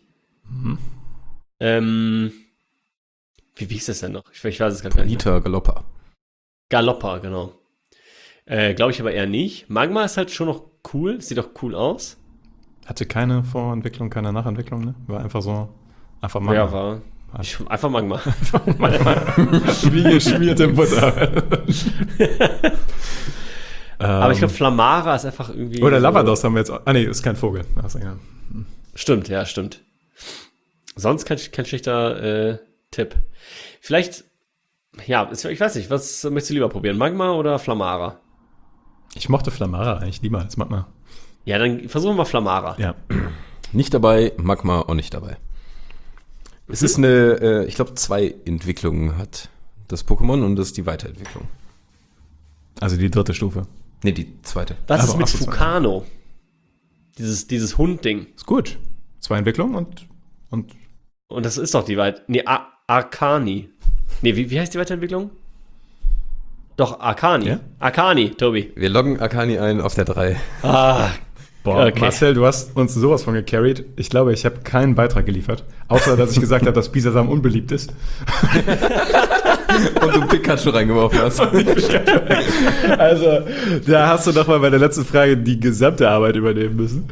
Wie hieß das denn noch? Ich weiß es gar nicht. Polita Galoppa. Galoppa, genau. Glaube ich aber eher nicht. Magma ist halt schon noch cool. Sieht doch cool aus. Hatte keine Vorentwicklung, keine Nachentwicklung, ne? War einfach so, einfach Magma. Ja, war. Einfach Magma. Wie geschmierte Butter. Aber ich glaube, Flamara ist einfach irgendwie. Oder Lavados haben wir jetzt. Nee, ist kein Vogel. Also, ja. Stimmt, ja, stimmt. Sonst kein schlechter Tipp. Vielleicht, ja, ich weiß nicht, was möchtest du lieber probieren? Magma oder Flamara? Ich mochte Flamara eigentlich lieber als Magma. Ja, dann versuchen wir mal Flamara. Ja. Nicht dabei, Magma auch nicht dabei. Es ist eine, ich glaube, 2 Entwicklungen hat das Pokémon und das ist die Weiterentwicklung. Also die dritte Stufe. Ne, die 2. Was Aber ist mit auch so Fukano? Dieses Hund-Ding. Ist gut. 2 Entwicklungen und Und das ist doch die Arcani. Nee, wie heißt die Weiterentwicklung? Doch, Arcani. Ja? Arcani, Tobi. Wir loggen Akani ein auf der 3. Ah, boah, okay. Marcel, du hast uns sowas von gecarried. Ich glaube, ich habe keinen Beitrag geliefert. Außer, dass ich gesagt habe, dass Bisasam unbeliebt ist. Und du Pikachu reingeworfen hast. Also, da hast du doch mal bei der letzten Frage die gesamte Arbeit übernehmen müssen.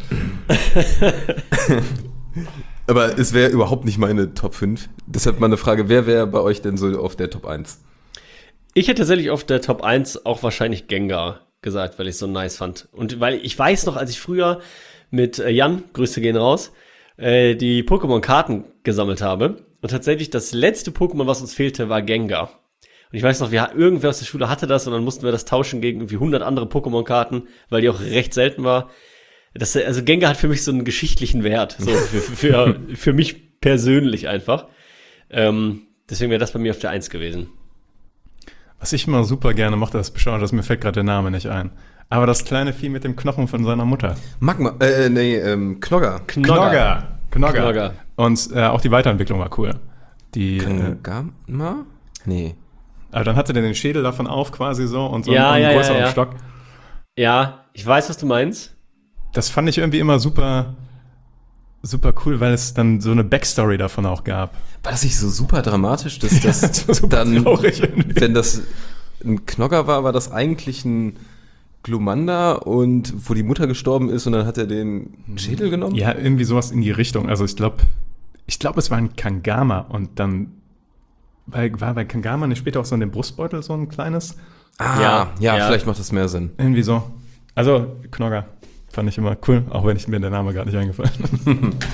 Aber es wäre überhaupt nicht meine Top 5. Deshalb mal eine Frage, wer wäre bei euch denn so auf der Top 1? Ich hätte tatsächlich auf der Top 1 auch wahrscheinlich Gengar gesagt, weil ich es so nice fand. Und weil ich weiß noch, als ich früher mit Jan, Grüße gehen raus, die Pokémon-Karten gesammelt habe. Und tatsächlich das letzte Pokémon, was uns fehlte, war Gengar. Und ich weiß noch, irgendwer aus der Schule hatte das und dann mussten wir das tauschen gegen irgendwie 100 andere Pokémon-Karten, weil die auch recht selten war. Also Gengar hat für mich so einen geschichtlichen Wert, so für mich persönlich einfach. Deswegen wäre das bei mir auf der 1 gewesen. Was ich immer super gerne mochte, das Beschauern, mir fällt gerade der Name nicht ein. Aber das kleine Vieh mit dem Knochen von seiner Mutter. Magma, Knogger. Knogger. Und auch die Weiterentwicklung war cool. Die Kangama? Nee. Aber dann hatte der den Schädel davon auf quasi so und so einen größeren Stock. Ja, ich weiß, was du meinst. Das fand ich irgendwie immer super cool, weil es dann so eine Backstory davon auch gab. War das nicht so super dramatisch, dass das, das war super dann, traurig irgendwie. wenn das ein Knogger war das eigentlich ein Glumanda und wo die Mutter gestorben ist und dann hat er den Schädel genommen? Ja, irgendwie sowas in die Richtung. Also ich glaube, es war ein Kangama und dann war bei Kangama nicht später auch so in dem Brustbeutel so ein kleines? Ja, Ja. vielleicht macht das mehr Sinn. Irgendwie so. Also Knogger fand ich immer cool, auch wenn mir der Name gar nicht eingefallen ist.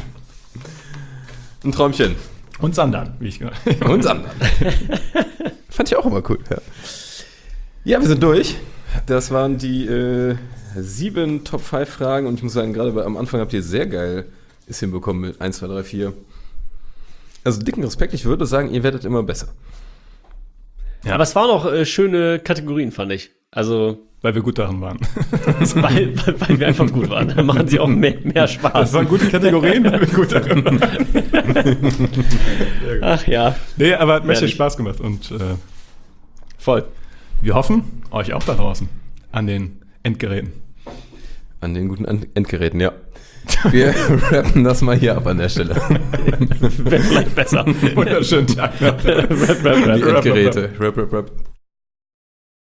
Ein Träumchen. Und Sandan, wie ich gesagt habe. Und Sandern. Fand ich auch immer cool, ja. Ja, wir sind durch. Das waren die 7 Top-5-Fragen und ich muss sagen, gerade am Anfang habt ihr sehr geil es hinbekommen mit 1, 2, 3, 4. Also dicken Respekt, ich würde sagen, ihr werdet immer besser. Ja. Aber es waren auch schöne Kategorien, fand ich. Also, Weil wir gut darin waren. weil wir einfach gut waren. Dann machen sie auch mehr Spaß. Das waren gute Kategorien, weil wir gut darin waren. Ach ja. Nee, aber hat mir Herrlich. Spaß gemacht und Voll. wir hoffen, euch auch da draußen an den Endgeräten. An den guten Endgeräten, ja. Wir rappen das mal hier ab an der Stelle. Wäre vielleicht besser. Wunderschönen Tag. Rap. Die Endgeräte. Rap.